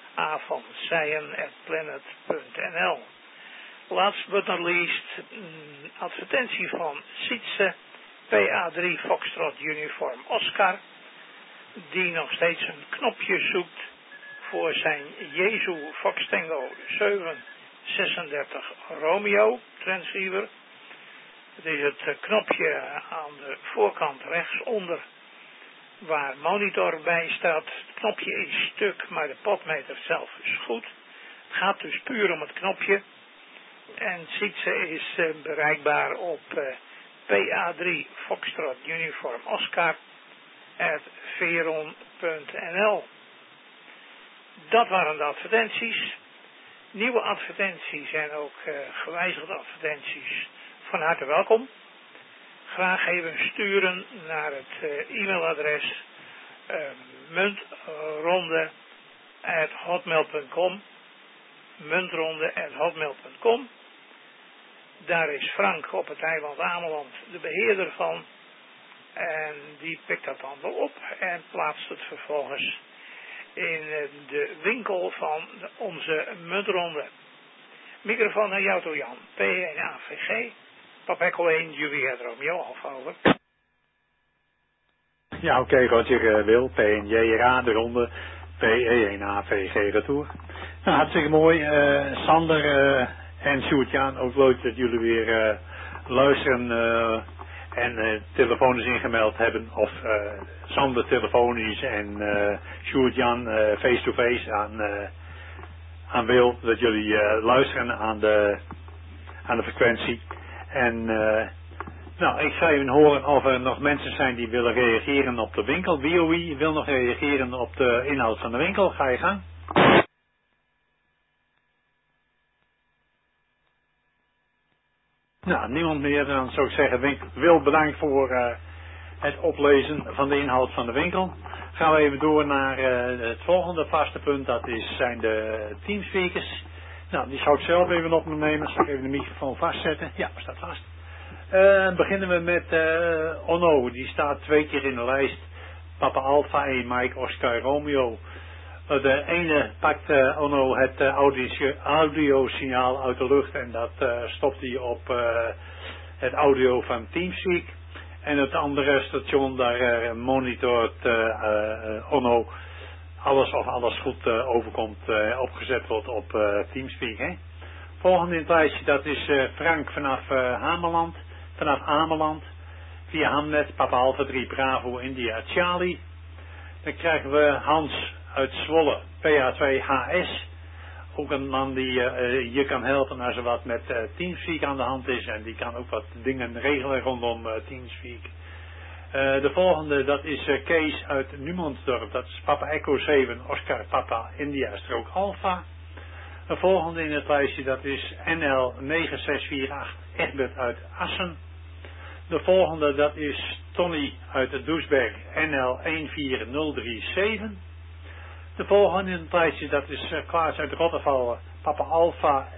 avansijen@planet.nl. Last but not least, advertentie van Sietse PA3 Foxtrot Uniform Oscar, die nog steeds een knopje zoekt voor zijn Jezu Fox Tango 736 Romeo transceiver. Het is het knopje aan de voorkant rechtsonder waar monitor bij staat. Het knopje is stuk, maar de potmeter zelf is goed. Het gaat dus puur om het knopje. En Sietse is bereikbaar op PA3 Foxtrot Uniform Oscar @veron.nl. Dat waren de advertenties. Nieuwe advertenties en ook gewijzigde advertenties van harte welkom. Graag even sturen naar het e-mailadres muntronde@hotmail.com. muntronde@hotmail.com. Daar is Frank op het eiland Ameland de beheerder van. En die pikt dat dan wel op en plaatst het vervolgens in de winkel van onze muntronde. Microfoon naar jou toe, Jan. P1 AVG. Papa Echo 1 Juliet Romeo Alfa over. Ja, oké, Roger Wil, P1 JRA, de ronde, PE1 AVG retour. Nou, hartstikke mooi. Sander en Sjoerd-Jan, ook leuk dat jullie weer luisteren en telefonisch ingemeld hebben. Of Sander telefonisch en Sjoerd-Jan face-to-face aan Wil. Dat jullie luisteren aan de frequentie. En nou, ik ga even horen of er nog mensen zijn die willen reageren op de winkel. Wie wil nog reageren op de inhoud van de winkel? Ga je gang. Nou, niemand meer. Dan zou ik zeggen, Wil, bedankt voor het oplezen van de inhoud van de winkel. Gaan we even door naar het volgende vaste punt. Dat zijn de teamspeakers. Nou, die zou ik zelf even opnemen. Zal ik even de microfoon vastzetten? Ja, staat vast. Beginnen we met Onno. Die staat 2 keer in de lijst. Papa Alpha 1 Mike Oscar Romeo. De ene pakt Onno het audiosignaal uit de lucht en dat stopt hij op het audio van Teamspeak. En het andere station, daar monitort Onno alles goed overkomt, opgezet wordt op Teamspeak. Hè? Volgende in het lijstje, dat is Frank vanaf Ameland. Via Hamnet, Papa Alpha 3 Bravo India Charlie. Dan krijgen we Hans uit Zwolle, PA2 HS. Ook een man die je kan helpen als er wat met Teamspeak aan de hand is. En die kan ook wat dingen regelen rondom Teamspeak. De volgende, dat is Kees uit Numansdorp. Dat is Papa Echo 7, Oscar Papa India Strook Alpha. De volgende in het lijstje, dat is NL 9648 Egbert uit Assen. De volgende, dat is Tony uit Doesberg, NL 14037. De volgende in het lijstje, dat is Klaas uit Rottervallen, Papa Alpha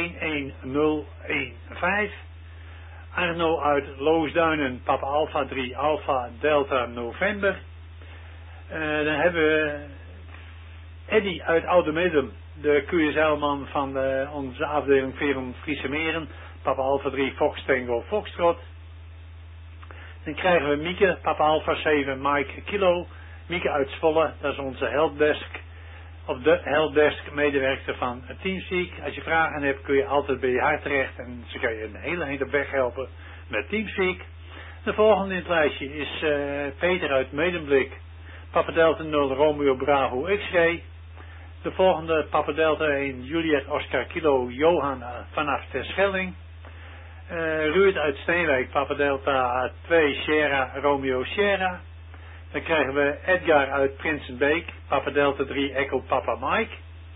11015. Arno uit Loosduinen, Papa Alpha 3 Alpha Delta November. Dan hebben we Eddy uit Oudemedum, de QSL-man van onze afdeling Veron Friese Meren, Papa Alpha 3 Fox Tango Foxtrot. Dan krijgen we Mieke, Papa Alpha 7 Mike Kilo. Mieke uit Zwolle, dat is onze helpdesk. Of de helpdesk medewerker van Teamspeak. Als je vragen hebt kun je altijd bij haar terecht en ze kan je een hele weg helpen met Teamspeak. De volgende in het lijstje is Peter uit Medemblik. Papa Delta 0 Romeo Bravo X-ray. De volgende Papa Delta 1 Juliet Oscar Kilo Johan vanaf Terschelling. Ruud uit Steenwijk, Papa Delta 2 Sierra Romeo Sierra. Dan krijgen we Edgar uit Prinsenbeek, Papa Delta 3 Echo Papa Mike.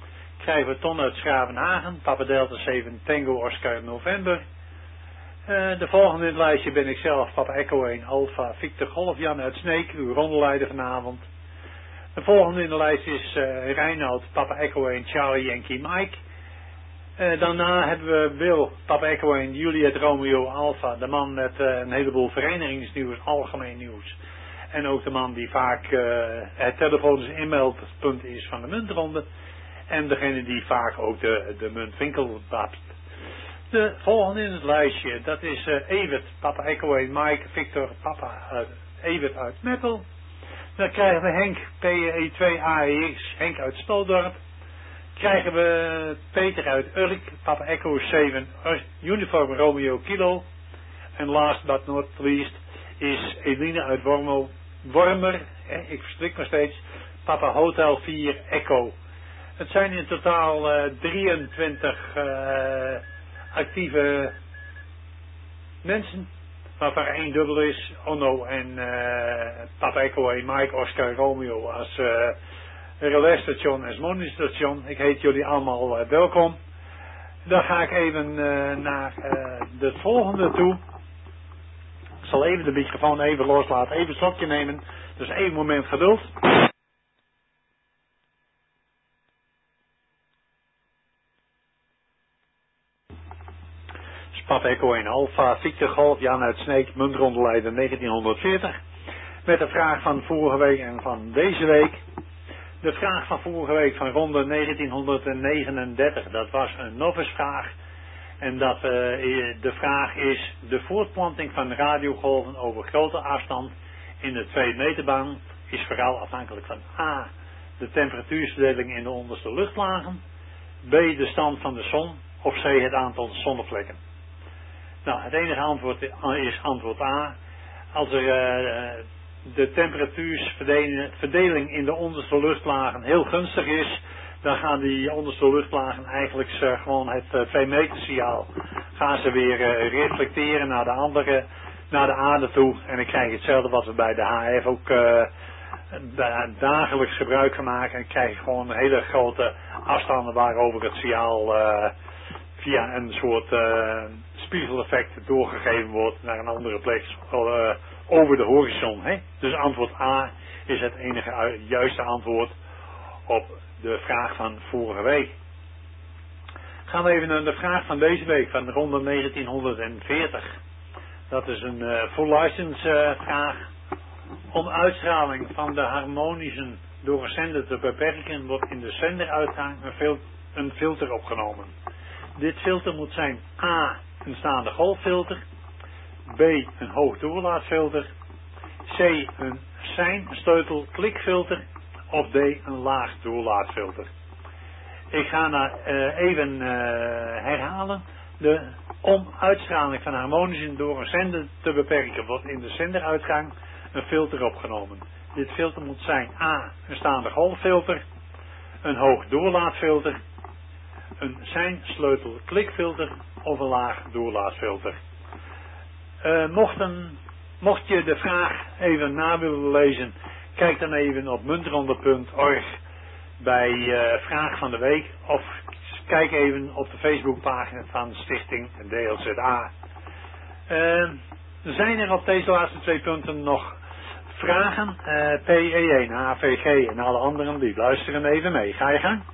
krijgen we Ton uit Schravenhagen, Papa Delta 7 Tango Oscar November. De volgende in het lijstje ben ik zelf, Papa Echo 1 Alpha Victor Golf Jan uit Sneek, uw rondeleider vanavond. De volgende in de lijst is Reinoud, Papa Echo 1 Charlie Yankee Mike. Daarna hebben we Wil, Papa Echo 1 Juliet Romeo Alpha, de man met een heleboel verenigingsnieuws, algemeen nieuws. En ook de man die vaak het telefonisch inmeldpunt is van de muntronde. En degene die vaak ook de muntwinkel bapt. De volgende in het lijstje, dat is Evert, Papa Echo 1 Mike Victor, Papa Evert uit Meppel. Dan krijgen we Henk, PE2 AEX, Henk uit Stoldorp. Krijgen we Peter uit Urk, Papa Echo 7 Uniform Romeo Kilo. En last but not least is Eline uit Wormer, ik verstrik me steeds, Papa Hotel 4 Echo. Het zijn in totaal 23 actieve mensen, waarvan er 1 dubbel is, Onno en Papa Echo 1 Mike Oscar Romeo als relais-station en monitorstation. Ik heet jullie allemaal welkom. Dan ga ik even naar de volgende toe. Ik zal even de microfoon even loslaten, even een slokje nemen. Dus één moment geduld. Papa Echo 1 Alpha, Victor Golf, Jan uit Sneek, muntrondeleider 1940. Met de vraag van vorige week en van deze week. De vraag van vorige week van ronde 1939, dat was een novice vraag. En dat de vraag is de voortplanting van radiogolven over grote afstand in de 2 meterbaan is vooral afhankelijk van A, de temperatuursverdeling in de onderste luchtlagen, B, de stand van de zon of C, het aantal zonnevlekken. Nou, het enige antwoord is antwoord A. Als er de temperatuursverdeling in de onderste luchtlagen heel gunstig is, dan gaan die onderste luchtlagen eigenlijk gewoon het 2 meter signaal gaan ze weer reflecteren naar de aarde toe. En dan krijg je hetzelfde wat we bij de HF ook dagelijks gebruik van maken. En dan krijg je gewoon hele grote afstanden waarover het signaal via een soort spiegeleffect doorgegeven wordt naar een andere plek over de horizon. Hè? Dus antwoord A is het enige juiste antwoord op de vraag van vorige week. Gaan we even naar de vraag van deze week, van de ronde 1940. Dat is een full license vraag. Om uitstraling van de harmonischen door een zender te beperken, wordt in de zenderuitgang een filter opgenomen. Dit filter moet zijn A, een staande golffilter, B, een hoogdoorlaatfilter, C, een sein-sleutel klikfilter of D, een laag doorlaatfilter. Ik ga even herhalen. Om uitstraling van harmonischen door een zender te beperken, wordt in de zenderuitgang een filter opgenomen. Dit filter moet zijn A, een staande golffilter, een hoogdoorlaatfilter, een sein-sleutel klikfilter of een laag doorlaatfilter. Mocht je de vraag even na willen lezen, kijk dan even op muntronde.org bij vraag van de week of kijk even op de Facebookpagina van Stichting DLZA. Zijn er op deze laatste 2 punten nog vragen? PE1, HVG en alle anderen die luisteren even mee. Ga je gang?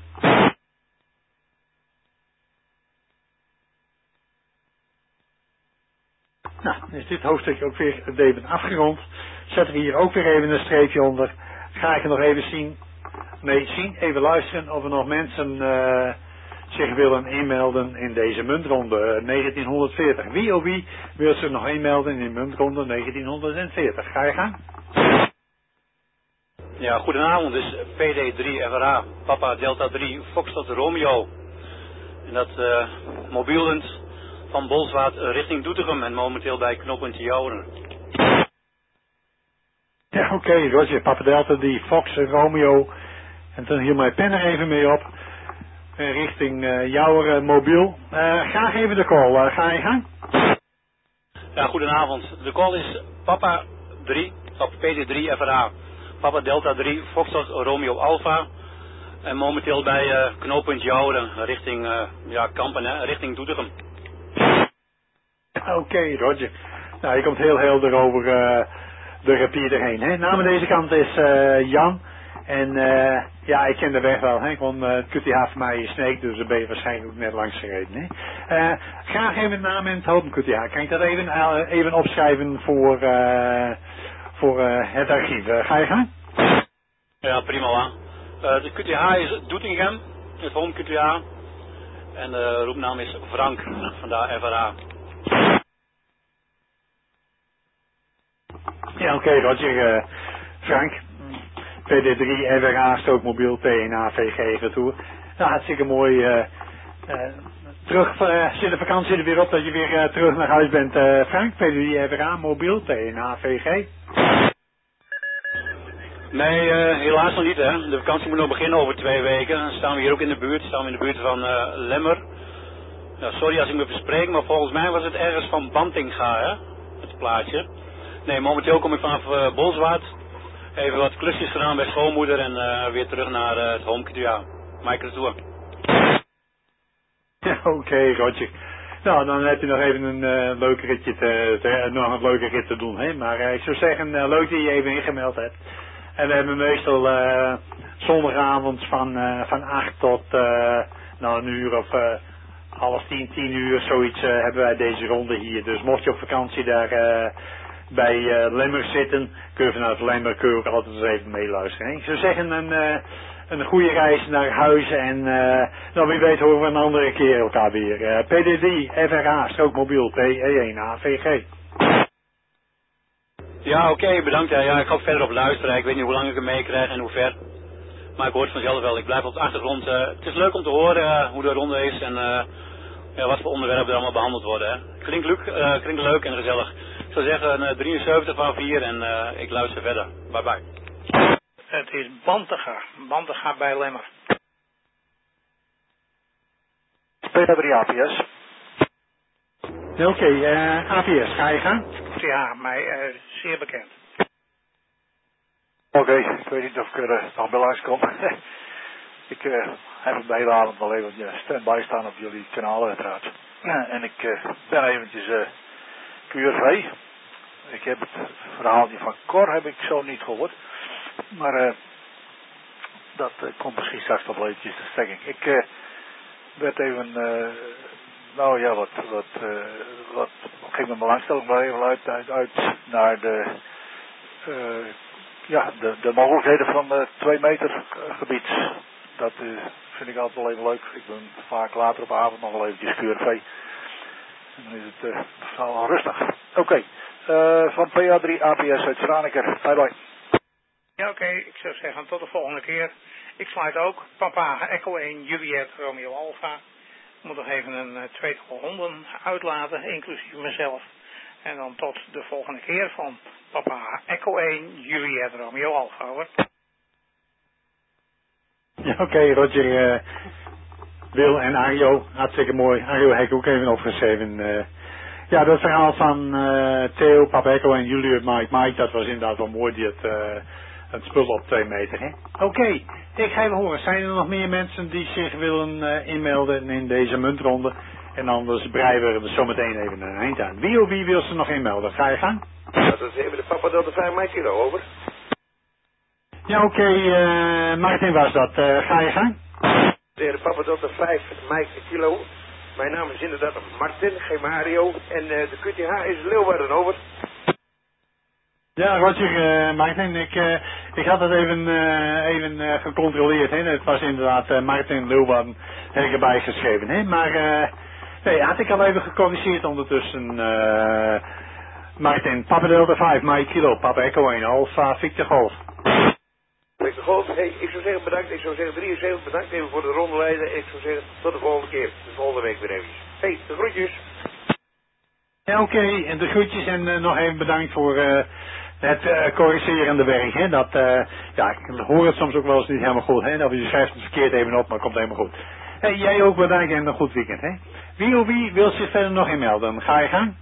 Nou, is dit hoofdstuk ook weer even afgerond. Zetten we hier ook weer even een streepje onder. Ga ik er nog even even luisteren of er nog mensen zich willen inmelden in deze muntronde 1940. Wie of wie wil zich nog inmelden in de muntronde 1940? Ga je gang? Ja, goedenavond. Dit is PD3 FRA, Papa Delta 3 Foxtrot Romeo. En dat mobielend van Bolsward richting Doetinchem en momenteel bij knooppunt Jouren. Ja, oké, Roger, Papa Delta, die Fox Romeo. En dan hier mijn pen er even mee op. Richting Jouren mobiel. Graag even de call. Ga je gang? Ja, goedenavond. De call is Papa 3, op PD3 FRA. Papa Delta 3 Foxtrot Romeo Alpha. En momenteel bij knooppunt Jouren, richting Kampen, hè, richting Doetinchem. Oké, Roger. Nou, je komt heel helder over de repeater heen. Hè? Naam aan deze kant is Jan. En ja, ik ken de weg wel. Hè? Ik woon het QTH voor mij in Sneek, dus daar ben je waarschijnlijk ook net langs gereden. Hè? Graag even de naam en het Hopen QTH. Kan ik dat even opschrijven voor het archief? Ga je gang? Ja, prima. De QTH is Doetinchem, het Home QTH. En de roepnaam is Frank, vandaar FRA. Ja, oké, Roger. Frank. PD3, FRA, stookmobiel, TNA, VG, retour. Nou, hartstikke mooi. Terug, zit de vakantie er weer op dat je weer terug naar huis bent, Frank? PD3, FRA, mobiel, TNA, VG? Nee, helaas nog niet, hè. De vakantie moet nog beginnen over 2 weken. Dan staan we hier ook in de buurt. Staan we in de buurt van Lemmer. Ja, sorry als ik me verspreek, maar volgens mij was het ergens van Bantinga, hè. Het plaatje. Nee, momenteel kom ik vanaf Bolsward. Even wat klusjes gedaan bij schoonmoeder en weer terug naar het Home QTH. Mike Retour. Ja, oké, Roger. Nou, dan heb je nog even een leuk ritje nog een leuke rit te doen, hè. Maar ik zou zeggen, leuk dat je even ingemeld hebt. En we hebben meestal zondagavond van 8 tot een uur of 9:30, 10 uur, zoiets hebben wij deze ronde hier. Dus mocht je op vakantie daar bij Lemmer zitten, kun je vanuit Lemmer ook altijd eens even meeluisteren. Ik zou zeggen een goede reis naar huis en nou wie weet horen we een andere keer elkaar weer. PDD, FRA, strookmobiel, P1, AVG. Ja, oké, bedankt. Ja, ik ga ook verder op luisteren. Ik weet niet hoe lang ik hem meekrijg en hoe ver. Maar ik hoor het vanzelf wel. Ik blijf op de achtergrond. Het is leuk om te horen hoe de ronde is en ja, wat voor onderwerpen er allemaal behandeld worden. Hè. Klinkt leuk en gezellig. Ik zou zeggen 73 van 4 en ik luister verder. Bye bye. Het is Bantinga bij Lemmer. PD3 APS. Oké, APS, ga je gaan? Ja, mij zeer bekend. Oké, ik weet niet of ik er nog bij langs kom. Ik heb het de hele avond al even stand-by staan op jullie kanaal uiteraard. En ik ben eventjes QRV. Ik heb het verhaaltje van Cor heb ik zo niet gehoord. Maar dat komt misschien straks nog wel eventjes de strekking. Ik werd even, nou ja, wat ging mijn belangstelling wel even uit naar de mogelijkheden van 2 meter gebied. Dat vind ik altijd wel even leuk. Ik ben vaak later op de avond nog wel eventjes QRV. En dan is het wel rustig. Oké, van PA3 APS uit Franeker. Bye bye. Ja, oké, ik zou zeggen tot de volgende keer. Ik sluit ook. Papa Echo 1, Juliet, Romeo Alpha. Ik moet nog even een 2-tal honden uitlaten, inclusief mezelf. En dan tot de volgende keer van Papa Echo 1, Juliet, Romeo Alpha, hoor. Ja, oké, Roger, Wil en Arjo, hartstikke mooi. Arjo heb ik ook even opgeschreven. Ja, dat verhaal van Theo, Papa Echo en Juliet, Mike, dat was inderdaad wel mooi, het spul op 2 meter, hè. Oké, ik ga even horen. Zijn er nog meer mensen die zich willen inmelden in deze muntronde? En anders breien we er zometeen even een eind aan. Wie of wie wil ze nog inmelden? Ga je gang? Dat is even de Papa Delta 5 Mike Kilo, over. Ja, oké, Martin was dat. Ga je gang? De Papa Delta 5 Mike Kilo. Mijn naam is inderdaad Martin, geen Mario. En de QTH is Leeuwarden, over. Ja, Roger, Martin, ik had het even gecontroleerd, hè. Het was inderdaad Martin Leeuwarden, heb ik erbij geschreven, hè. Maar, nee, had ik al even gecorrigeerd ondertussen. Martin, Papa Delta 5, Mike Kilo, Papa Echo 1, Alpha, Victor Golf. Victor Golf, hey, ik zou zeggen bedankt. Ik zou zeggen 73 bedankt even voor de rondeleiden. Ik zou zeggen tot de volgende keer. De volgende week weer even. Hey, de groetjes. Ja, oké, en de groetjes en nog even bedankt voor het corrigerende werk, hè. Dat, ja, ik hoor het soms ook wel eens niet helemaal goed, hè. Dat je schrijft het verkeerd even op, maar het komt helemaal goed. Hey, jij ook bedankt en een goed weekend, hè. Wie of wie wil zich verder nog inmelden? Ga je gang?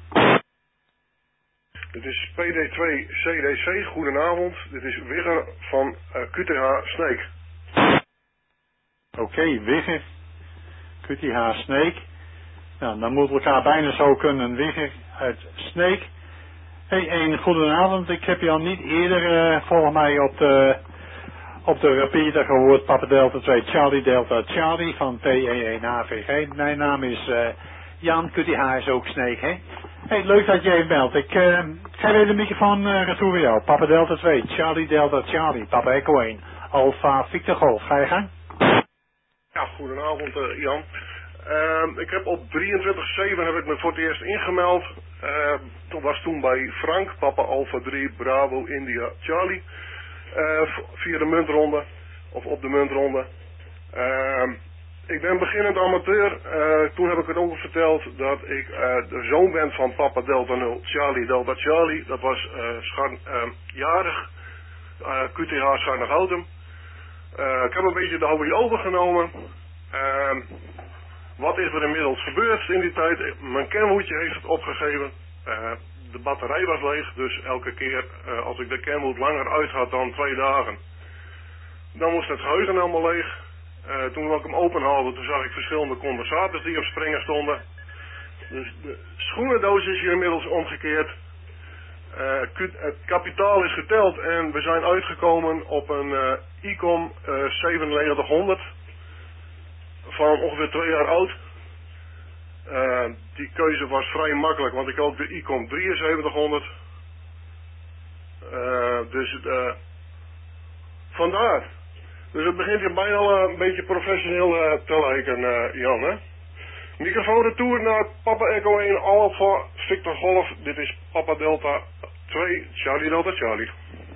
Dit is PD2 CDC, goedenavond. Dit is Wigger van QTH Sneek. Oké, Wigger. QTH Sneek. Nou, dan moeten we elkaar bijna zo kunnen. Wigger uit Sneek. Hey, een goedenavond. Ik heb je al niet eerder volgens mij op de repeater gehoord. Papa Delta 2 Charlie Delta Charlie van PE1 AVG. Mijn naam is Jan. QTH is ook Sneek, hè? Hey, leuk dat je even belt. Ik geef even de microfoon retour bij jou. Papa Delta 2 Charlie Delta Charlie. Papa Echo 1 Alpha Victor Golf. Ga je gang? Ja, goedenavond Jan. Ik heb op 23/7 heb ik me voor het eerst ingemeld. Dat was toen bij Frank, Papa Alpha 3 Bravo India Charlie. Via de muntronde, of op de muntronde. Ik ben beginnend amateur. Toen heb ik het ook verteld dat ik de zoon ben van Papa Delta 0 Charlie Delta Charlie. Dat was jarig. QTH Scharnegoutem. Ik heb een beetje de hobby overgenomen. Wat is er inmiddels gebeurd in die tijd? Mijn kenwoedje heeft het opgegeven. De batterij was leeg, dus elke keer als ik de kenwoed langer uit had dan 2 dagen, dan moest het geheugen helemaal leeg. Toen ik hem openhaalde, toen zag ik verschillende condensators die op springen stonden. Dus de schoenendoos is hier inmiddels omgekeerd. Het kapitaal is geteld en we zijn uitgekomen op een ICOM 9700 van ongeveer 2 jaar oud. Die keuze was vrij makkelijk, want ik had ook de ICOM 7300. Vandaar. Dus het begint hier bijna al een beetje professioneel te lijken, Jan, hè? Microfoon retour naar Papa Echo 1 Alpha Victor Golf. Dit is Papa Delta 2 Charlie Delta Charlie.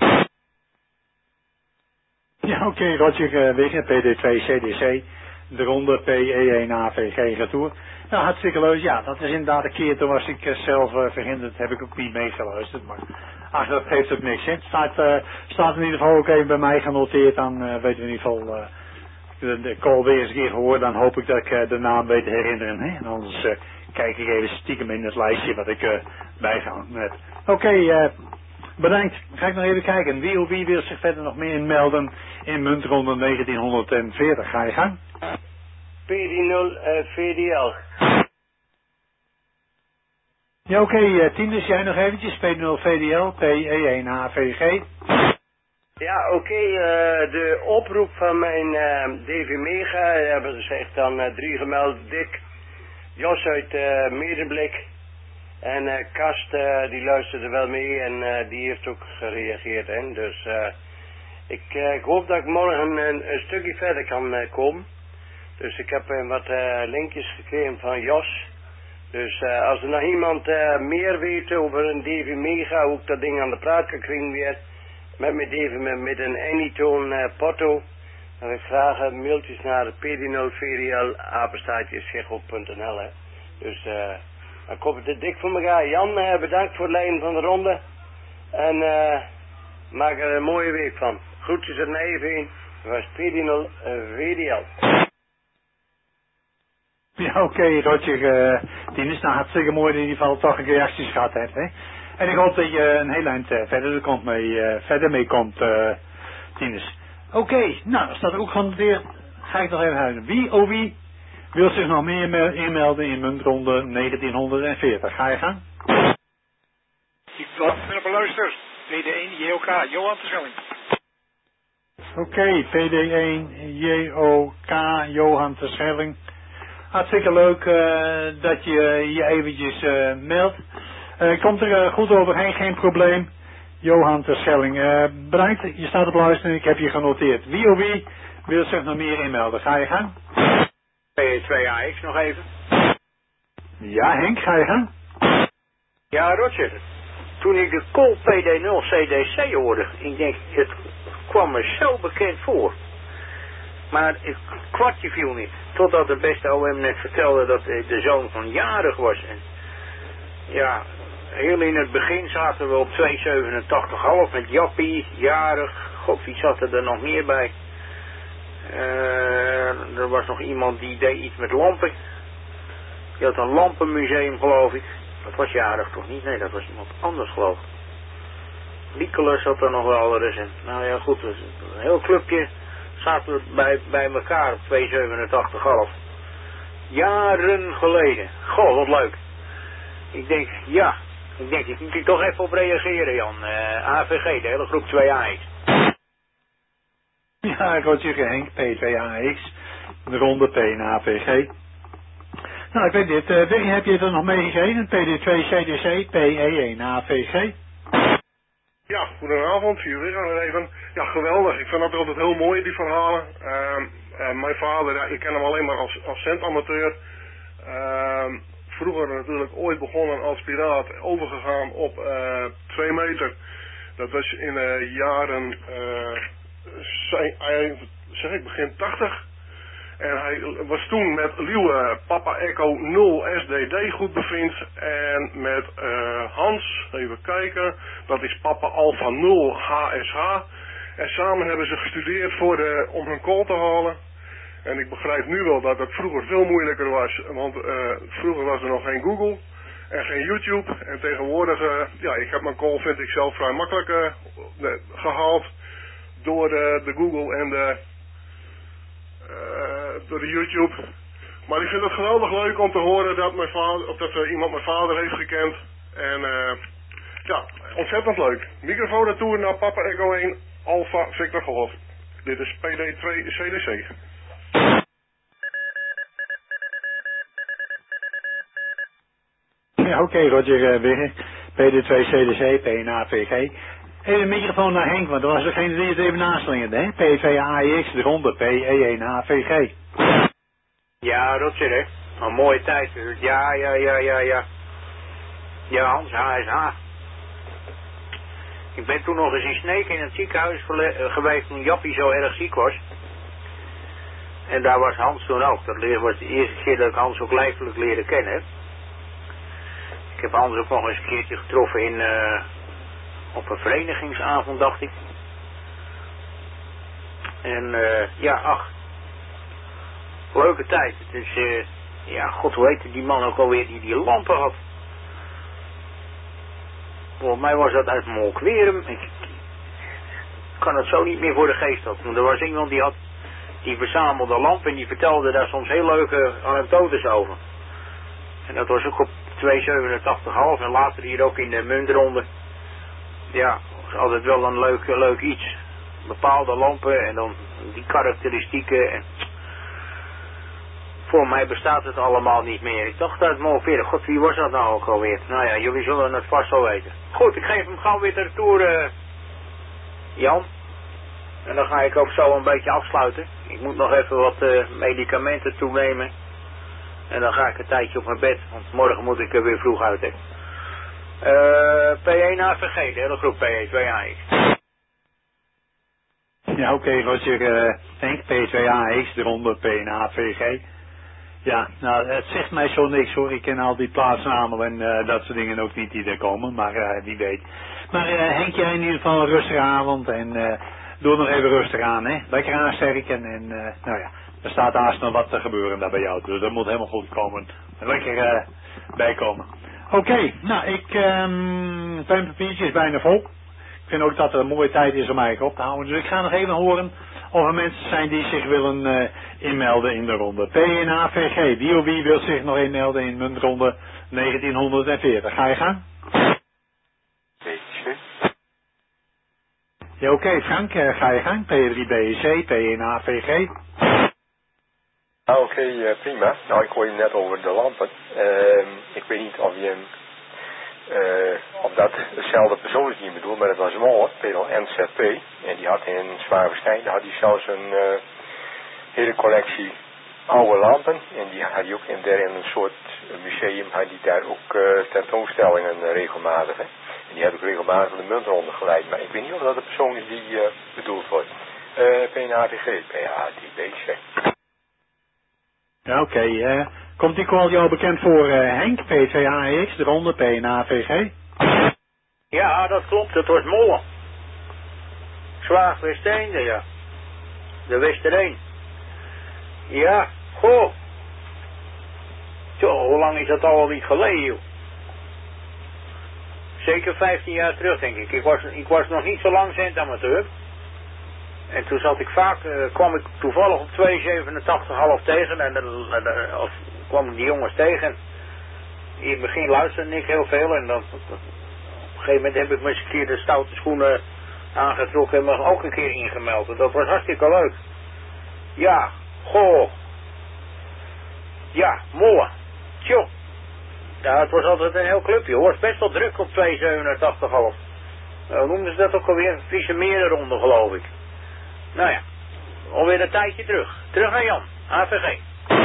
Ja, oké, Roger Wigger, PD2 CDC. De ronde PE1 AVG retour. Nou, hartstikke leuk. Ja, dat is inderdaad een keer. Toen was ik zelf verhinderd. Heb ik ook niet meegeluisterd. Maar ach, dat geeft ook niks. Hè. Het staat in ieder geval ook even bij mij genoteerd. Dan weten we in ieder geval de call weer eens een keer gehoord. Dan hoop ik dat ik de naam weet te herinneren. Hè. En anders kijk ik even stiekem in het lijstje wat ik bijgehangen heb. Oké, bedankt. Dan ga ik nog even kijken. Wie wil zich verder nog meer inmelden in muntronde 1940? Ga je gang? PD0 VDL. Ja, oké, Tinus, jij nog eventjes. PD0 VDL, PE1 AVG. Ja, oké, de oproep van mijn DV Mega, hebben ze zich dan 3 gemeld. Dick, Jos uit Medemblik en Kast, die luisterde wel mee en die heeft ook gereageerd. Hè? Dus ik hoop dat ik morgen een stukje verder kan komen. Dus ik heb wat linkjes gekregen van Jos. Dus als er nog iemand meer weet over een DV Mega, hoe ik dat ding aan de praat kan krijgen weer, met mijn DV met een Anytone Porto, dan wil ik graag mailtjes naar pd0vdl@schegel.nl. Dus ik hoop het dik voor elkaar. Jan, bedankt voor het leiden van de ronde. En maak er een mooie week van. Groetjes uit Nijveen. Dat was PD0 VDL. Ja, oké, Roger. Tinus, nou hartstikke mooi dat je in ieder geval toch een reacties gehad hebt, hè. En ik hoop dat je een heel eind verder mee komt, Tinus. Oké, nou, als dat ook genoteerd, ga ik nog even huilen. Wie wil zich nog meer inmelden in muntronde 1940? Ga je gang? Ik ben op een luister. PD1 JOK, Johan Terschelling. Oké, PD1 JOK, Johan Terschelling. Hartstikke leuk dat je je eventjes meldt. Komt er goed overheen, geen probleem. Johan Terschelling. Bedankt, je staat op luisteren, ik heb je genoteerd. Wie wil zich nog meer inmelden? Ga je gang? P2AX nog even. Ja, Henk, ga je gang? Ja, Roger. Toen ik de call PD0 CDC hoorde, ik denk, het kwam me zo bekend voor. Maar het kwartje viel niet. Totdat de beste OM net vertelde dat de zoon van jarig was. En ja, heel in het begin zaten we op 287,5 met Jappie, jarig. God, wie zat er nog meer bij? Er was nog iemand die deed iets met lampen. Die had een lampenmuseum, geloof ik. Dat was jarig toch niet? Nee, dat was iemand anders, geloof ik. Nicolas zat er nog wel eens in. Nou ja, goed, dus een heel clubje zaten we bij elkaar op 287,5. Jaren geleden. Goh, wat leuk. Ik denk, ik moet hier toch even op reageren, Jan. AVG, de hele groep 2AX. Ja, Roger Henk, P2AX, de ronde P en AVG. Nou, ik weet niet, Berry, heb je er nog meegekregen? PD2 CDC, PE1 AVG. Ja, goedenavond, jullie gaan weer even. Ja, geweldig. Ik vind dat altijd heel mooi, die verhalen. Mijn vader, ja, ik ken hem alleen maar als centamateur. Vroeger natuurlijk ooit begonnen als piraat, overgegaan op 2 meter. Dat was in de jaren, begin 80. En hij was toen met Liewe Papa Echo 0 SDD goed bevriend. En met Hans, even kijken, dat is Papa Alpha 0 HSH. En samen hebben ze gestudeerd om hun call te halen. En ik begrijp nu wel dat het vroeger veel moeilijker was. Want vroeger was er nog geen Google en geen YouTube. En tegenwoordig, ik heb mijn call, vind ik zelf, vrij makkelijk gehaald. Door de Google en door de YouTube. Maar ik vind het geweldig leuk om te horen dat iemand mijn vader heeft gekend. En ontzettend leuk. Microfoon retour naar Papa Echo 1 Alpha Victor Golf. Dit is PD2 CDC. Ja, oké, Roger, weer. PD2 CDC, PNAVG. Even de microfoon naar Henk, want er was degene die het even naslingerde, hè? P2AX, de ronde, PE1AVG. Ja, Roger, hè. Een mooie tijd. Ja. Ja, Hans, HSH. Ik ben toen nog eens in Sneek in het ziekenhuis geweest toen Jappie zo erg ziek was. En daar was Hans toen ook. Dat was de eerste keer dat ik Hans ook lijfelijk leerde kennen. Ik heb Hans ook nog eens een keertje getroffen op een verenigingsavond, dacht ik. En leuke tijd. Het is, god, hoe heette die man ook alweer die lampen had? Volgens mij was dat uit Molkwerum. Ik kan het zo niet meer voor de geest had. Maar er was iemand die verzamelde lampen en die vertelde daar soms heel leuke anekdotes over. En dat was ook op 2,87,5 en later hier ook in de muntronde. Ja, was altijd wel een leuk iets. Bepaalde lampen en dan die karakteristieken. En voor mij bestaat het allemaal niet meer. Ik dacht uit Molkwerum. God, wie was dat nou ook alweer? Nou ja, jullie zullen het vast wel weten. Goed, ik geef hem gauw weer de retour, Jan. En dan ga ik ook zo een beetje afsluiten. Ik moet nog even wat medicamenten toenemen. En dan ga ik een tijdje op mijn bed, want morgen moet ik er weer vroeg uit. P1AVG, de hele groep PE2AX. Ja, oké, Roger, Henk, P2AX, de ronde PNAVG. Ja, nou, het zegt mij zo niks hoor. Ik ken al die plaatsnamen en dat soort dingen ook niet die er komen, maar wie weet. Maar Henk, jij in ieder geval een rustige avond en doe nog even rustig aan, hè. Lekker aansterken en nou ja, er staat haast nog wat te gebeuren daar bij jou, dus dat moet helemaal goed komen. Lekker bijkomen. Oké, nou, mijn papiertje is bijna vol. Ik vind ook dat het een mooie tijd is om eigenlijk op te houden, dus ik ga nog even horen of er mensen zijn die zich willen inmelden in de ronde. PNAVG, wie wil zich nog inmelden in de ronde 1940? Ga je gang? Ja, oké, Frank, ga je gang? P3BEC, PNAVG. Oké, prima. Nou, ik hoor je net over de lampen. Ik weet niet of dat dezelfde persoon is die je bedoelt, maar het was mooi, Pedal NZP. En die had in Zwaarverstein, had hij zelfs een hele collectie oude lampen. En die had hij ook in een soort museum, had hij daar ook tentoonstellingen regelmatig. Hè. En die had ook regelmatig de muntronde geleid. Maar ik weet niet of dat de persoon is die bedoeld wordt. PNAVG, PA3BC. Ja, oké. Komt die call jou bekend voor Henk, P2AX, de ronde, PNAVG? Ja, dat klopt. Het wordt Molle. Zwaagwesteinde, ja. De Westereen. Ja, goh. Zo, hoe lang is dat al niet geleden, joh? Zeker 15 jaar terug, denk ik. Ik was nog niet zo lang centamateur. En toen zat ik vaak, kwam ik toevallig op 2,87,5 tegen of kwam ik die jongens tegen. In het begin luisterde ik heel veel en dan op een gegeven moment heb ik me eens een keer de stoute schoenen aangetrokken en me ook een keer ingemeld. En dat was hartstikke leuk. Ja, goh. Ja, mooi. Tjoh. Ja, het was altijd een heel clubje hoor. Het was best wel druk op 2,87,5. Hoe noemden ze dat ook alweer? Friese merenronde geloof ik. Nou ja, alweer een tijdje terug. Terug naar Jan, AVG.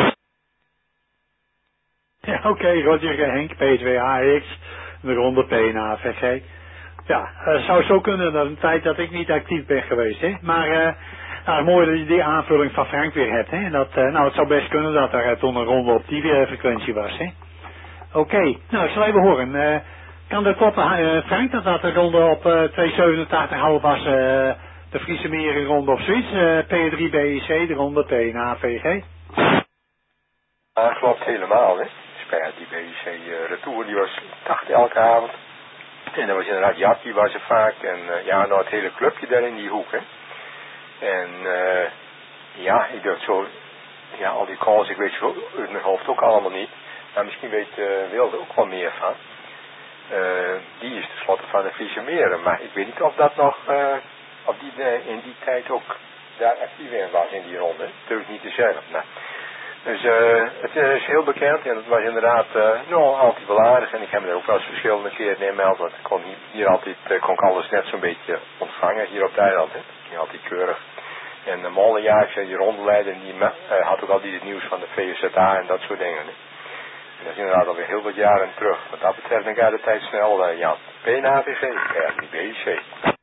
Ja, oké, Roger Henk, P2AX, de ronde P en AVG. Ja, zou zo kunnen dat een tijd dat ik niet actief ben geweest, hè. Maar, nou, mooi dat je die aanvulling van Frank weer hebt, hè. Dat, nou, het zou best kunnen dat er toen een ronde op die frequentie was, hè. Oké, nou, ik zal even horen. Kan dat kloppen, Frank, dat de ronde op 2,87,5 was, de Friese Meren ronde of zoiets? P3 BEC, de ronde P en AVG? Ja, klopt helemaal, hè. Die BEC Retour, die was 80 elke avond. En dan was inderdaad Jat, die was er vaak. En ja, nou het hele clubje daar in die hoek, hè. En ja, ik dacht zo, ja, al die calls, ik weet zo uit mijn hoofd ook allemaal niet. Maar misschien weet Wilde ook wel meer van. Die is tenslotte van de Friese Meren. Maar ik weet niet of dat nog, of die in die tijd ook daar actief in was in die ronde. Dat durf ik niet te zeggen. Nou. Dus het is heel bekend en het was inderdaad altijd wel aardig. En ik heb me er ook wel eens verschillende keren in gemeld. Want ik kon hier altijd, kon ik alles net zo'n beetje ontvangen hier op het eiland. Ging altijd keurig. En de Molenjaars, die rondeleider, die had ook altijd het nieuws van de VSZA en dat soort dingen. Hè. En dat is inderdaad alweer heel wat jaren terug. Wat dat betreft denk ik de tijd snel, Jan. PNAVG, niet BEC.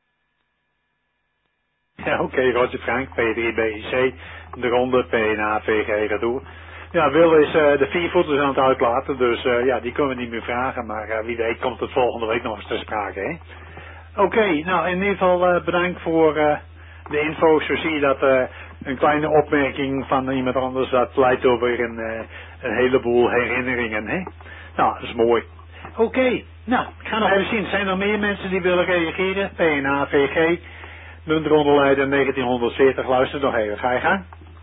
Ja, oké, Roger Frank, P3 BEC, de ronde PNAVG Retour. Ja, Wil is de viervoeters aan het uitlaten, dus ja, die kunnen we niet meer vragen, maar wie weet komt het volgende week nog eens ter sprake, hè. Oké, nou in ieder geval bedankt voor de info. Zo zie je dat een kleine opmerking van iemand anders, dat leidt over een heleboel herinneringen, hè. Nou, dat is mooi. Oké, nou, ik ga nog even zien, zijn er meer mensen die willen reageren? PNAVG, muntrondeleider 1940, luister nog even, ga je gang.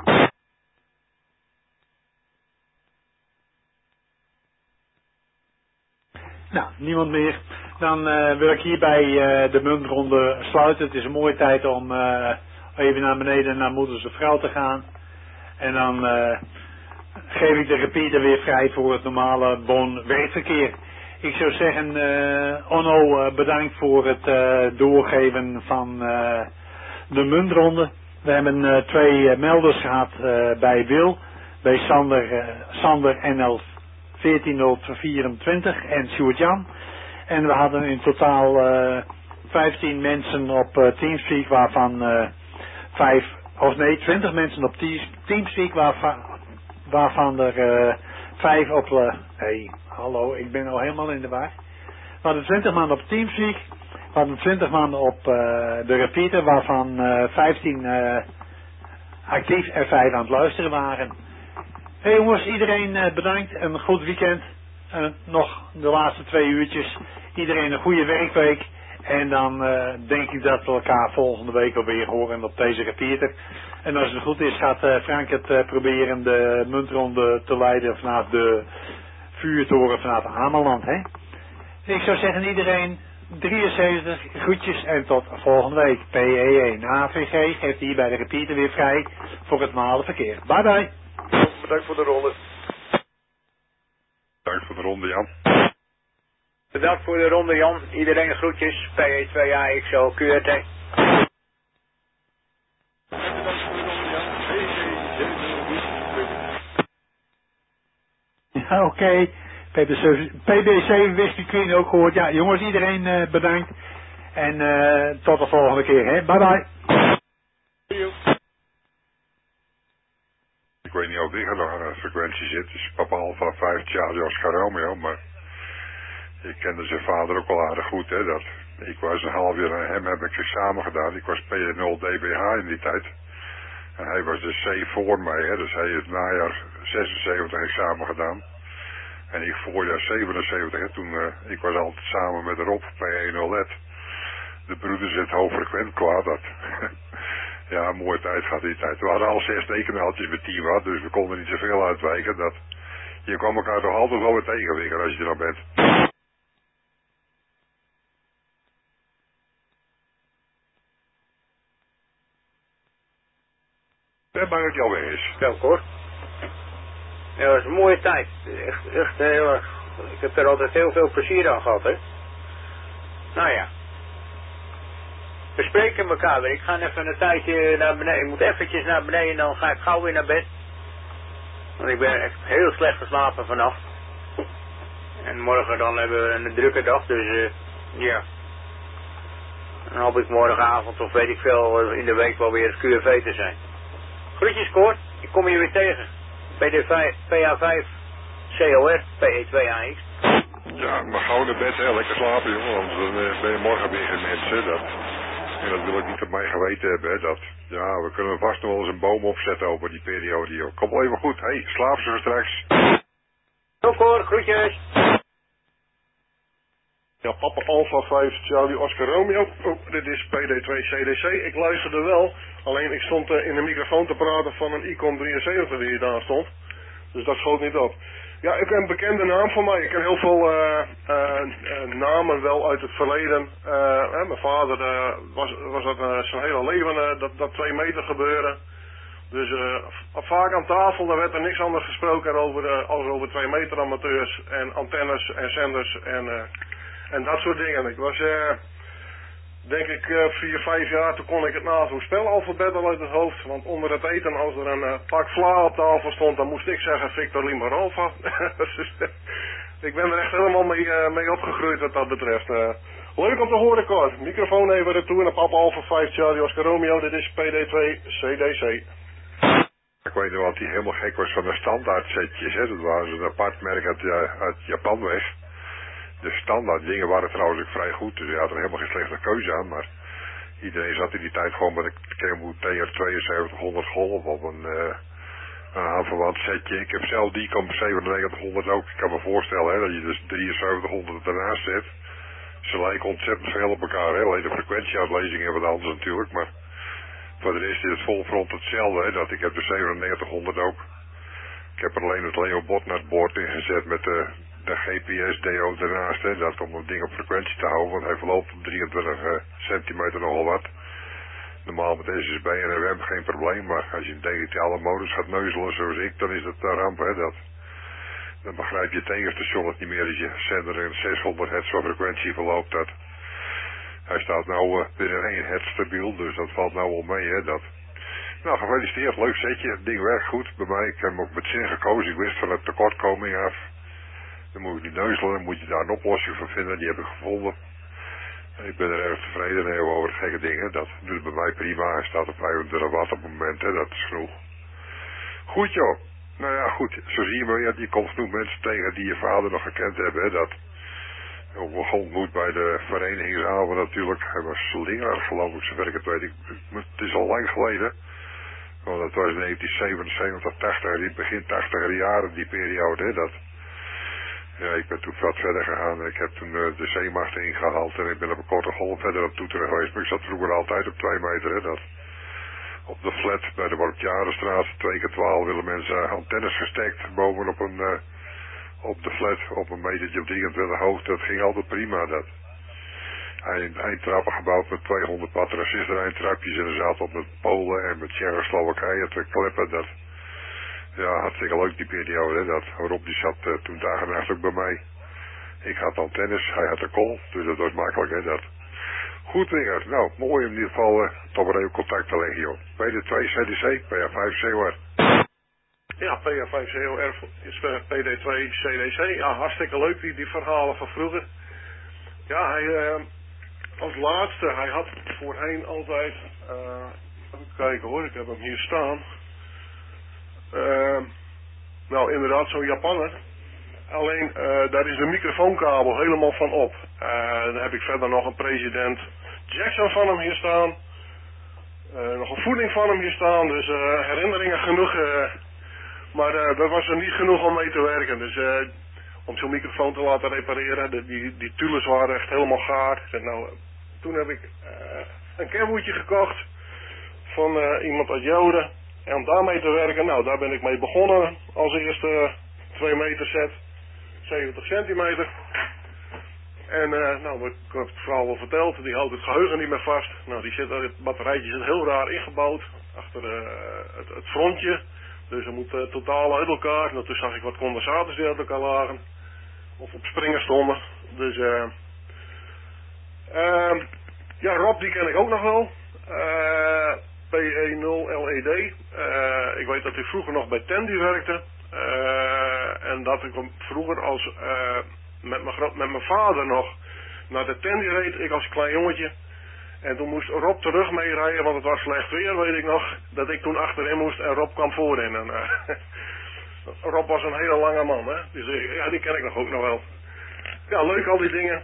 Nou, niemand meer. Dan wil ik hierbij de muntronde sluiten. Het is een mooie tijd om even naar beneden naar Moeders of Vrouw te gaan. En dan geef ik de repeater weer vrij voor het normale werkverkeer. Ik zou zeggen, Onno, bedankt voor het doorgeven van de muntronde. We hebben 2 melders gehad bij Wil, bij Sander NL 14.024 en Sjoerd-Jan. En we hadden in totaal 15 mensen op Teamspeak, waarvan 20 mensen op Teamspeak, waarvan er 5 op... hey, hallo, ik ben al helemaal in de war. We hadden 20 man op Teamspeak, we hadden 20 man op de repeater, waarvan 15 actief en 5 aan het luisteren waren. Hey jongens, iedereen bedankt, een goed weekend. Nog de laatste 2 uurtjes. Iedereen een goede werkweek. En dan denk ik dat we elkaar volgende week alweer horen op deze repeater. En als het goed is, gaat Frank het proberen de muntronde te leiden vanaf de vuurtoren vanaf Ameland. Hè? Ik zou zeggen iedereen 73 groetjes en tot volgende week. PE1 AVG geeft hier bij de repeater weer vrij voor het normale verkeer. Bye bye. Bedankt voor de ronde. Bedankt voor de ronde, Jan. Bedankt voor de ronde, Jan. Iedereen groetjes. PE2AXO QRT. Ja, oké. PB7 wist u Queen ook gehoord. Ja, jongens, iedereen bedankt. En tot de volgende keer, hè. Bye bye. Ik weet niet of die nog frequentie zit. Dus papa Alpha 5 Charlie Oscar Romeo, maar ik kende zijn vader ook wel aardig goed, hè. Dat, ik was een half jaar aan hem, heb ik examen gedaan. Ik was P0 DBH in die tijd. En hij was de C voor mij, hè. Dus hij heeft najaar 76 examen gedaan. En ik voorjaar 77, hè. Toen, ik was altijd samen met Rob P1 LED. De broeders in het hoofdfrequent kwaad. Dat Ja, een mooie tijd gaat die tijd. We hadden al 6 tekenmeldjes met 10 watt, dus we konden niet zoveel uitwijken. Dat, je kwam elkaar toch altijd wel weer tegenwikken als je er dan bent. En bang dat je alweer is. Dank hoor. Ja, dat was een mooie tijd. Echt heel erg. Ik heb er altijd heel veel plezier aan gehad, hè. Nou ja. We spreken elkaar weer. Ik ga even een tijdje naar beneden. Ik moet eventjes naar beneden en dan ga ik gauw weer naar bed. Want ik ben echt heel slecht geslapen vannacht. En morgen dan hebben we een drukke dag, dus ja. Dan hoop ik morgenavond of weet ik veel in de week wel weer het QFV te zijn. Groetjes Cor, ik kom je weer tegen. PA5, COR, PE2AX. Ja, maar gauw naar bed, hè. Lekker slapen, jongen, want dan ben je morgen weer geen mensen. En dat wil ik niet op mij geweten hebben, hè. Ja, we kunnen vast nog wel eens een boom opzetten over die periode, joh. Kom wel even goed. Hey, slaap zo straks. Tot Cor, groetjes. Ja, Papa Alpha 5, Charlie Oscar Romeo. Oh, dit is PD2 CDC. Ik luisterde wel, alleen ik stond in de microfoon te praten van een Icon 73 die hier daar stond. Dus dat schoot niet op. Ja, ik heb een bekende naam van mij. Ik ken heel veel namen wel uit het verleden. Mijn vader was dat zijn hele leven, dat 2 meter gebeuren. Dus vaak aan tafel, daar werd er niks anders gesproken als over 2 meter amateurs en antennes en zenders en dat soort dingen. Ik was, denk ik, 4, 5 jaar, toen kon ik het NAVO-spelalfabet al uit het hoofd. Want onder het eten, als er een pak vla op tafel stond, dan moest ik zeggen Victor Lima Alpha. Ik ben er echt helemaal mee opgegroeid wat dat betreft. Leuk om te horen, Cor. Microfoon even retour naar Papa Alpha 5 Charlie Oscar Romeo. Dit is PD2 CDC. Ik weet nog wat die helemaal gek was van de standaard setjes, hè. Dat was een apart merk uit Japan weg. De standaard dingen waren trouwens ook vrij goed, dus je had er helemaal geen slechte keuze aan, maar iedereen zat in die tijd gewoon met een Kenwood TR-7200 Golf op een aanverwant setje. Ik heb zelf die Comp 9700 ook. Ik kan me voorstellen, hè, dat je dus 7300 ernaast zet. Ze lijken ontzettend veel op elkaar, hè. Alleen de frequentieuitlezing hebben wat anders natuurlijk, maar voor de rest is het vol front hetzelfde, hè. Dat ik heb de 9700 ook. Ik heb er alleen het Leo Botnet boord ingezet met de GPS-DO ernaast, hè, dat om het ding op frequentie te houden, want hij verloopt op 23 centimeter nogal wat. Normaal met SSB en RM geen probleem, maar als je in digitale modus gaat neuzelen zoals ik, dan is dat een ramp, hè. Dan begrijp je het tegenstation het niet meer als je zender in 600 hertz van frequentie verloopt. Hij staat nou binnen 1 hertz stabiel, dus dat valt nou wel mee, hè. Nou, gefeliciteerd, leuk setje, het ding werkt goed bij mij. Ik heb hem ook met zin gekozen, ik wist van het tekortkoming af. Dan moet ik niet neuzelen, dan moet je daar een oplossing voor vinden, die heb ik gevonden. Ik ben er erg tevreden mee over de gekke dingen, dat doet bij mij prima. Hij staat op 25 watt op het moment, hè, dat is genoeg. Goed joh, nou ja goed, zo zie je maar weer, je komt genoeg mensen tegen die je vader nog gekend hebben, hè, dat. Ook wel ontmoet bij de verenigingsavond natuurlijk, hij was slinger geloof ik, zover ik het weet. Het is al lang geleden, want dat was in 1977, 80, begin 80er jaren die periode, hè, dat. Ja, ik ben toen wat verder gegaan. Ik heb toen de zeemacht ingehaald en ik ben op een korte golf verder op toeteren geweest. Maar ik zat vroeger altijd op 2 meter, hè, dat. Op de flat bij de Worpjarenstraat, 2x12 willen mensen antennes gestekt bovenop op de flat op een metertje op 23 hoogte. Dat ging altijd prima, dat. Een trappen gebouwd met 200 watt resistor-eindtrapjes en er zat op met Polen en met Tsjechoslowakije te kleppen, dat. Ja, hartstikke leuk die periode, hè, dat. Rob die zat toen dagen nacht ook bij mij. Ik had antennes, hij had de call, dus dat was makkelijk, hè, dat. Goed weer, nou, mooi in ieder geval toch weer even contact te leggen, joh. PD2 CDC, PA5 COR. Ja, PA5 COR is PD2 CDC. Ja, hartstikke leuk, die verhalen van vroeger. Ja, hij, als laatste, hij had voorheen altijd, even kijken hoor, ik heb hem hier staan. Nou, inderdaad, zo'n Japanner. Alleen, daar is de microfoonkabel helemaal van op. Dan heb ik verder nog een president Jackson van hem hier staan. Nog een voeding van hem hier staan. Dus herinneringen genoeg. Maar dat was er niet genoeg om mee te werken. Dus om zo'n microfoon te laten repareren. Die tules waren echt helemaal gaar. Nou, toen heb ik een Kenwoodje gekocht. van iemand uit Joden. En om daarmee te werken, nou daar ben ik mee begonnen als eerste 2 meter set, 70 centimeter. En nou, ik heb het verhaal al verteld, die houdt het geheugen niet meer vast. Nou, het batterijtje zit heel raar ingebouwd, achter het frontje. Dus er moet totaal uit elkaar. Nou, toen zag ik wat condensators die uit elkaar lagen. Of op springen stonden. Dus ja, Rob die ken ik ook nog wel. PE0LED. Ik weet dat hij vroeger nog bij Tandy werkte. En dat ik hem vroeger als met mijn vader nog naar de Tandy reed. Ik als klein jongetje. En toen moest Rob terug meerijden, want het was slecht weer, weet ik nog. Dat ik toen achterin moest en Rob kwam voorin. En Rob was een hele lange man, hè. Dus ja, die ken ik nog ook nog wel. Ja, leuk al die dingen.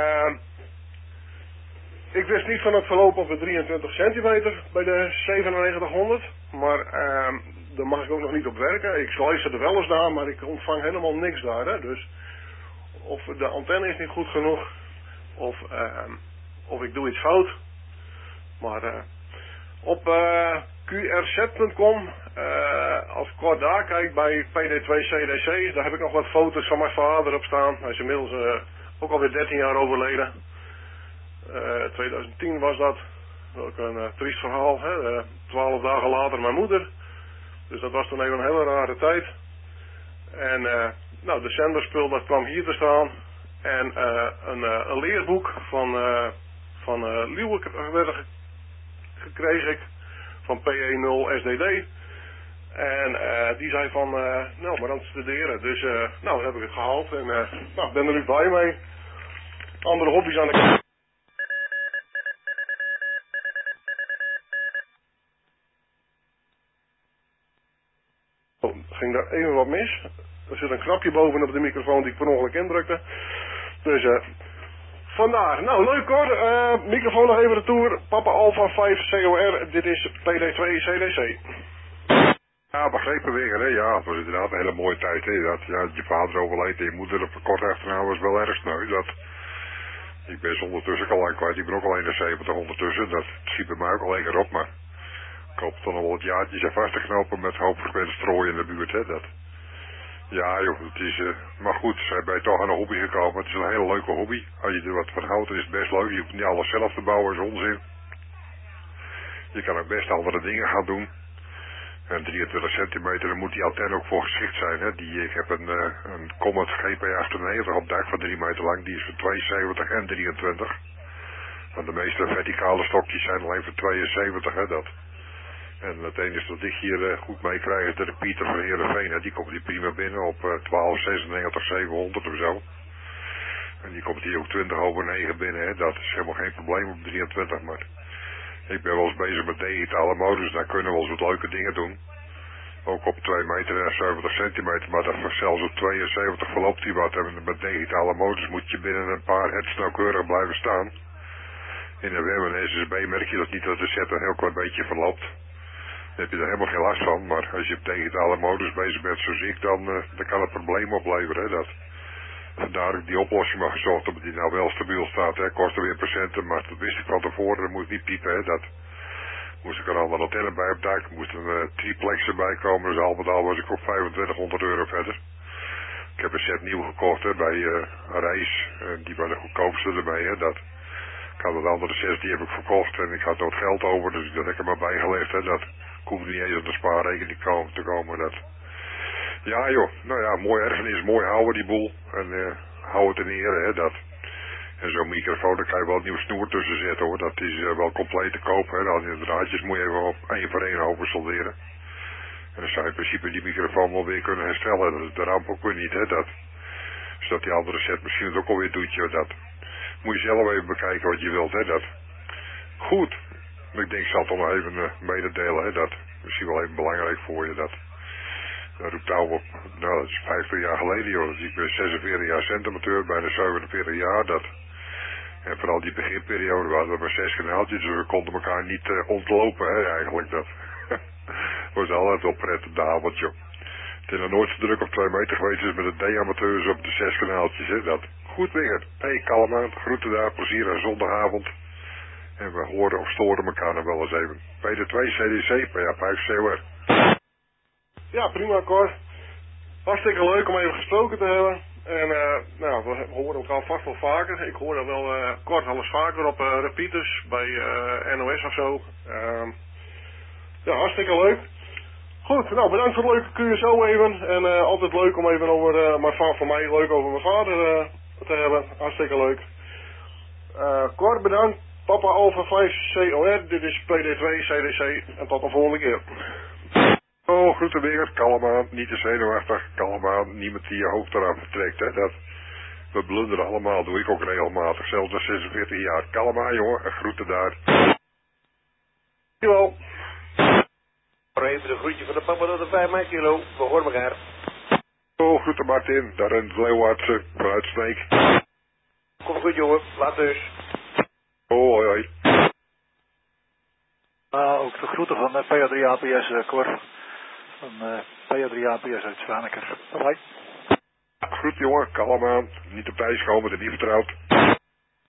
Ik wist niet van het verloop op de 23 centimeter bij de 9700. Maar daar mag ik ook nog niet op werken. Ik luister er wel eens naar, maar ik ontvang helemaal niks daar, hè. Dus of de antenne is niet goed genoeg, of ik doe iets fout. Maar op qrz.com, als ik kort daar kijk bij PD2CDC, daar heb ik nog wat foto's van mijn vader op staan. Hij is inmiddels ook alweer 13 jaar overleden. 2010 was dat. Ook een triest verhaal. Hè? 12 dagen later mijn moeder. Dus dat was toen even een hele rare tijd. En nou, de zenderspul dat kwam hier te staan. En een leerboek van Liewe kreeg ik. Van PE0 SDD. En die zei van, nou, maar aan het studeren. Dus, nou, heb ik het gehaald. En, nou, ik ben er nu blij mee. Andere hobby's aan de kant. Oh, ging daar even wat mis. Er zit een knopje bovenop de microfoon die ik per ongeluk indrukte. Dus, vandaar. Nou, leuk hoor. Microfoon nog even retour. Papa Alpha 5 COR. Dit is PD2 CDC. Ja, begrepen weer, hè. Ja, het was inderdaad een hele mooie tijd, hè. Dat je vader overleed en je moeder op kort achterna was wel erg sneu. Ik ben ze ondertussen al lang kwijt. Ik ben ook al 71 ondertussen. Dat schiet bij mij ook al lekker op, maar ik hoop dan al wat jaartjes aan vast te knopen met hoopverspende strooien in de buurt, hè. Ja joh, het is, maar goed, zij ben je toch aan een hobby gekomen. Het is een hele leuke hobby. Als je er wat van houdt, is het best leuk. Je hoeft niet alles zelf te bouwen, is onzin. Je kan ook best andere dingen gaan doen. En 23 centimeter, daar moet die antenne ook voor geschikt zijn. Hè. Ik heb een Comet GP98 op dak van 3 meter lang. Die is voor 72 en 23. Want de meeste verticale stokjes zijn alleen voor 72. Hè, En het enige wat ik hier goed meekrijg is de repeater van Heerenveen. Die komt hier prima binnen op 1296 700 of zo. En die komt hier ook 20 over 9 binnen. Hè. Dat is helemaal geen probleem op 23. Maar ik ben wel eens bezig met digitale modus. Daar kunnen we wel eens wat leuke dingen doen. Ook op 2 meter en 70 centimeter. Maar dat zelfs op 72 verloopt hij wat. En met digitale modus moet je binnen een paar hertz nauwkeurig blijven staan. In een WEM en SSB merk je dat niet, dat de set een heel klein beetje verloopt. Dan heb je er helemaal geen last van. Maar als je op digitale modus bezig bent zoals ik, dan kan het probleem opleveren. Hè, Vandaar dat ik die oplossing maar gezocht heb, die nou wel stabiel staat. Hè. Kostte weer procenten, maar dat wist ik van tevoren. Dat moet niet piepen. Hè. Moest ik een andere antenne bij op dak. Moest een triplex erbij komen. Dus al met al was ik op 2500 euro verder. Ik heb een set nieuw gekocht hè, bij Reis. Die waren de goedkoopste ermee. Hè. Ik had een andere set, die heb ik verkocht. En ik had nooit geld over. Dus dat heb ik er maar bijgelegd. Hè. Ik hoefde niet eens op de spaarrekening te komen. Ja joh, nou ja, mooi erfenis, mooi houden die boel. En hou het in ere, hè, En zo'n microfoon, daar kan je wel een nieuw snoer tussen zetten hoor. Dat is wel compleet te koop, hè. Dan in de draadjes moet je even op 1 voor 1 over solderen. En dan zou je in principe die microfoon wel weer kunnen herstellen. Dat is de ramp ook weer niet, hè, Zodat die andere set misschien het ook alweer doet, joh, Moet je zelf even bekijken wat je wilt, hè, Goed, ik denk ik zal het toch nog even mededelen, hè, Misschien wel even belangrijk voor je, Dat roept ouw op. Nou, dat is 50 jaar geleden, joh. Dus ik ben 46 jaar zendamateur, bijna 47 jaar. En vooral die beginperiode waren we maar 6 kanaaltjes, dus we konden elkaar niet ontlopen, hè, eigenlijk. Dat was altijd wel pret op de avond, joh. Het is nog nooit zo druk op 2 meter geweest, dus met de D-amateurs op de 6 kanaaltjes, hè, Goed weer. Hey, kalm aan, groeten daar, plezier aan zondagavond. En we horen of storen elkaar nog wel eens even. Peter 2 CDC, PA5 COR. Ja, prima Cor. Hartstikke leuk om even gesproken te hebben. En nou, we horen elkaar vast wel vaker. Ik hoor dat wel Cor wel eens vaker op repeaters bij NOS of zo. Ja, hartstikke leuk. Goed, nou bedankt voor het leuke QSO even. En altijd leuk om even over, voor mij leuk over mijn vader te hebben. Hartstikke leuk. Cor, bedankt. Papa Alpha 5 COR, dit is PD2 CDC. En tot de volgende keer. Oh, groeten weer. Kalm aan, niet te zenuwachtig. Kalm aan, niemand die je hoofd eraan vertrekt. Hè. We blunderen allemaal, doe ik ook regelmatig. Zelfs na 46 jaar. Kalm aan, jongen. En groeten daar. Dankjewel. Even een groetje van de papa tot de 5 kilo. We horen elkaar. Oh, groeten Martin. Daar in het Leeuwarden, vanuit Sneek. Komt goed jongen, laat dus. Oh, hoi hoi. Ook de groeten van PA3 APS, Cor. Van PA3 APS uit Zwaneker. Bye bye. Goed jongen, kalm aan. Niet op tijd komen, er niet vertrouwd.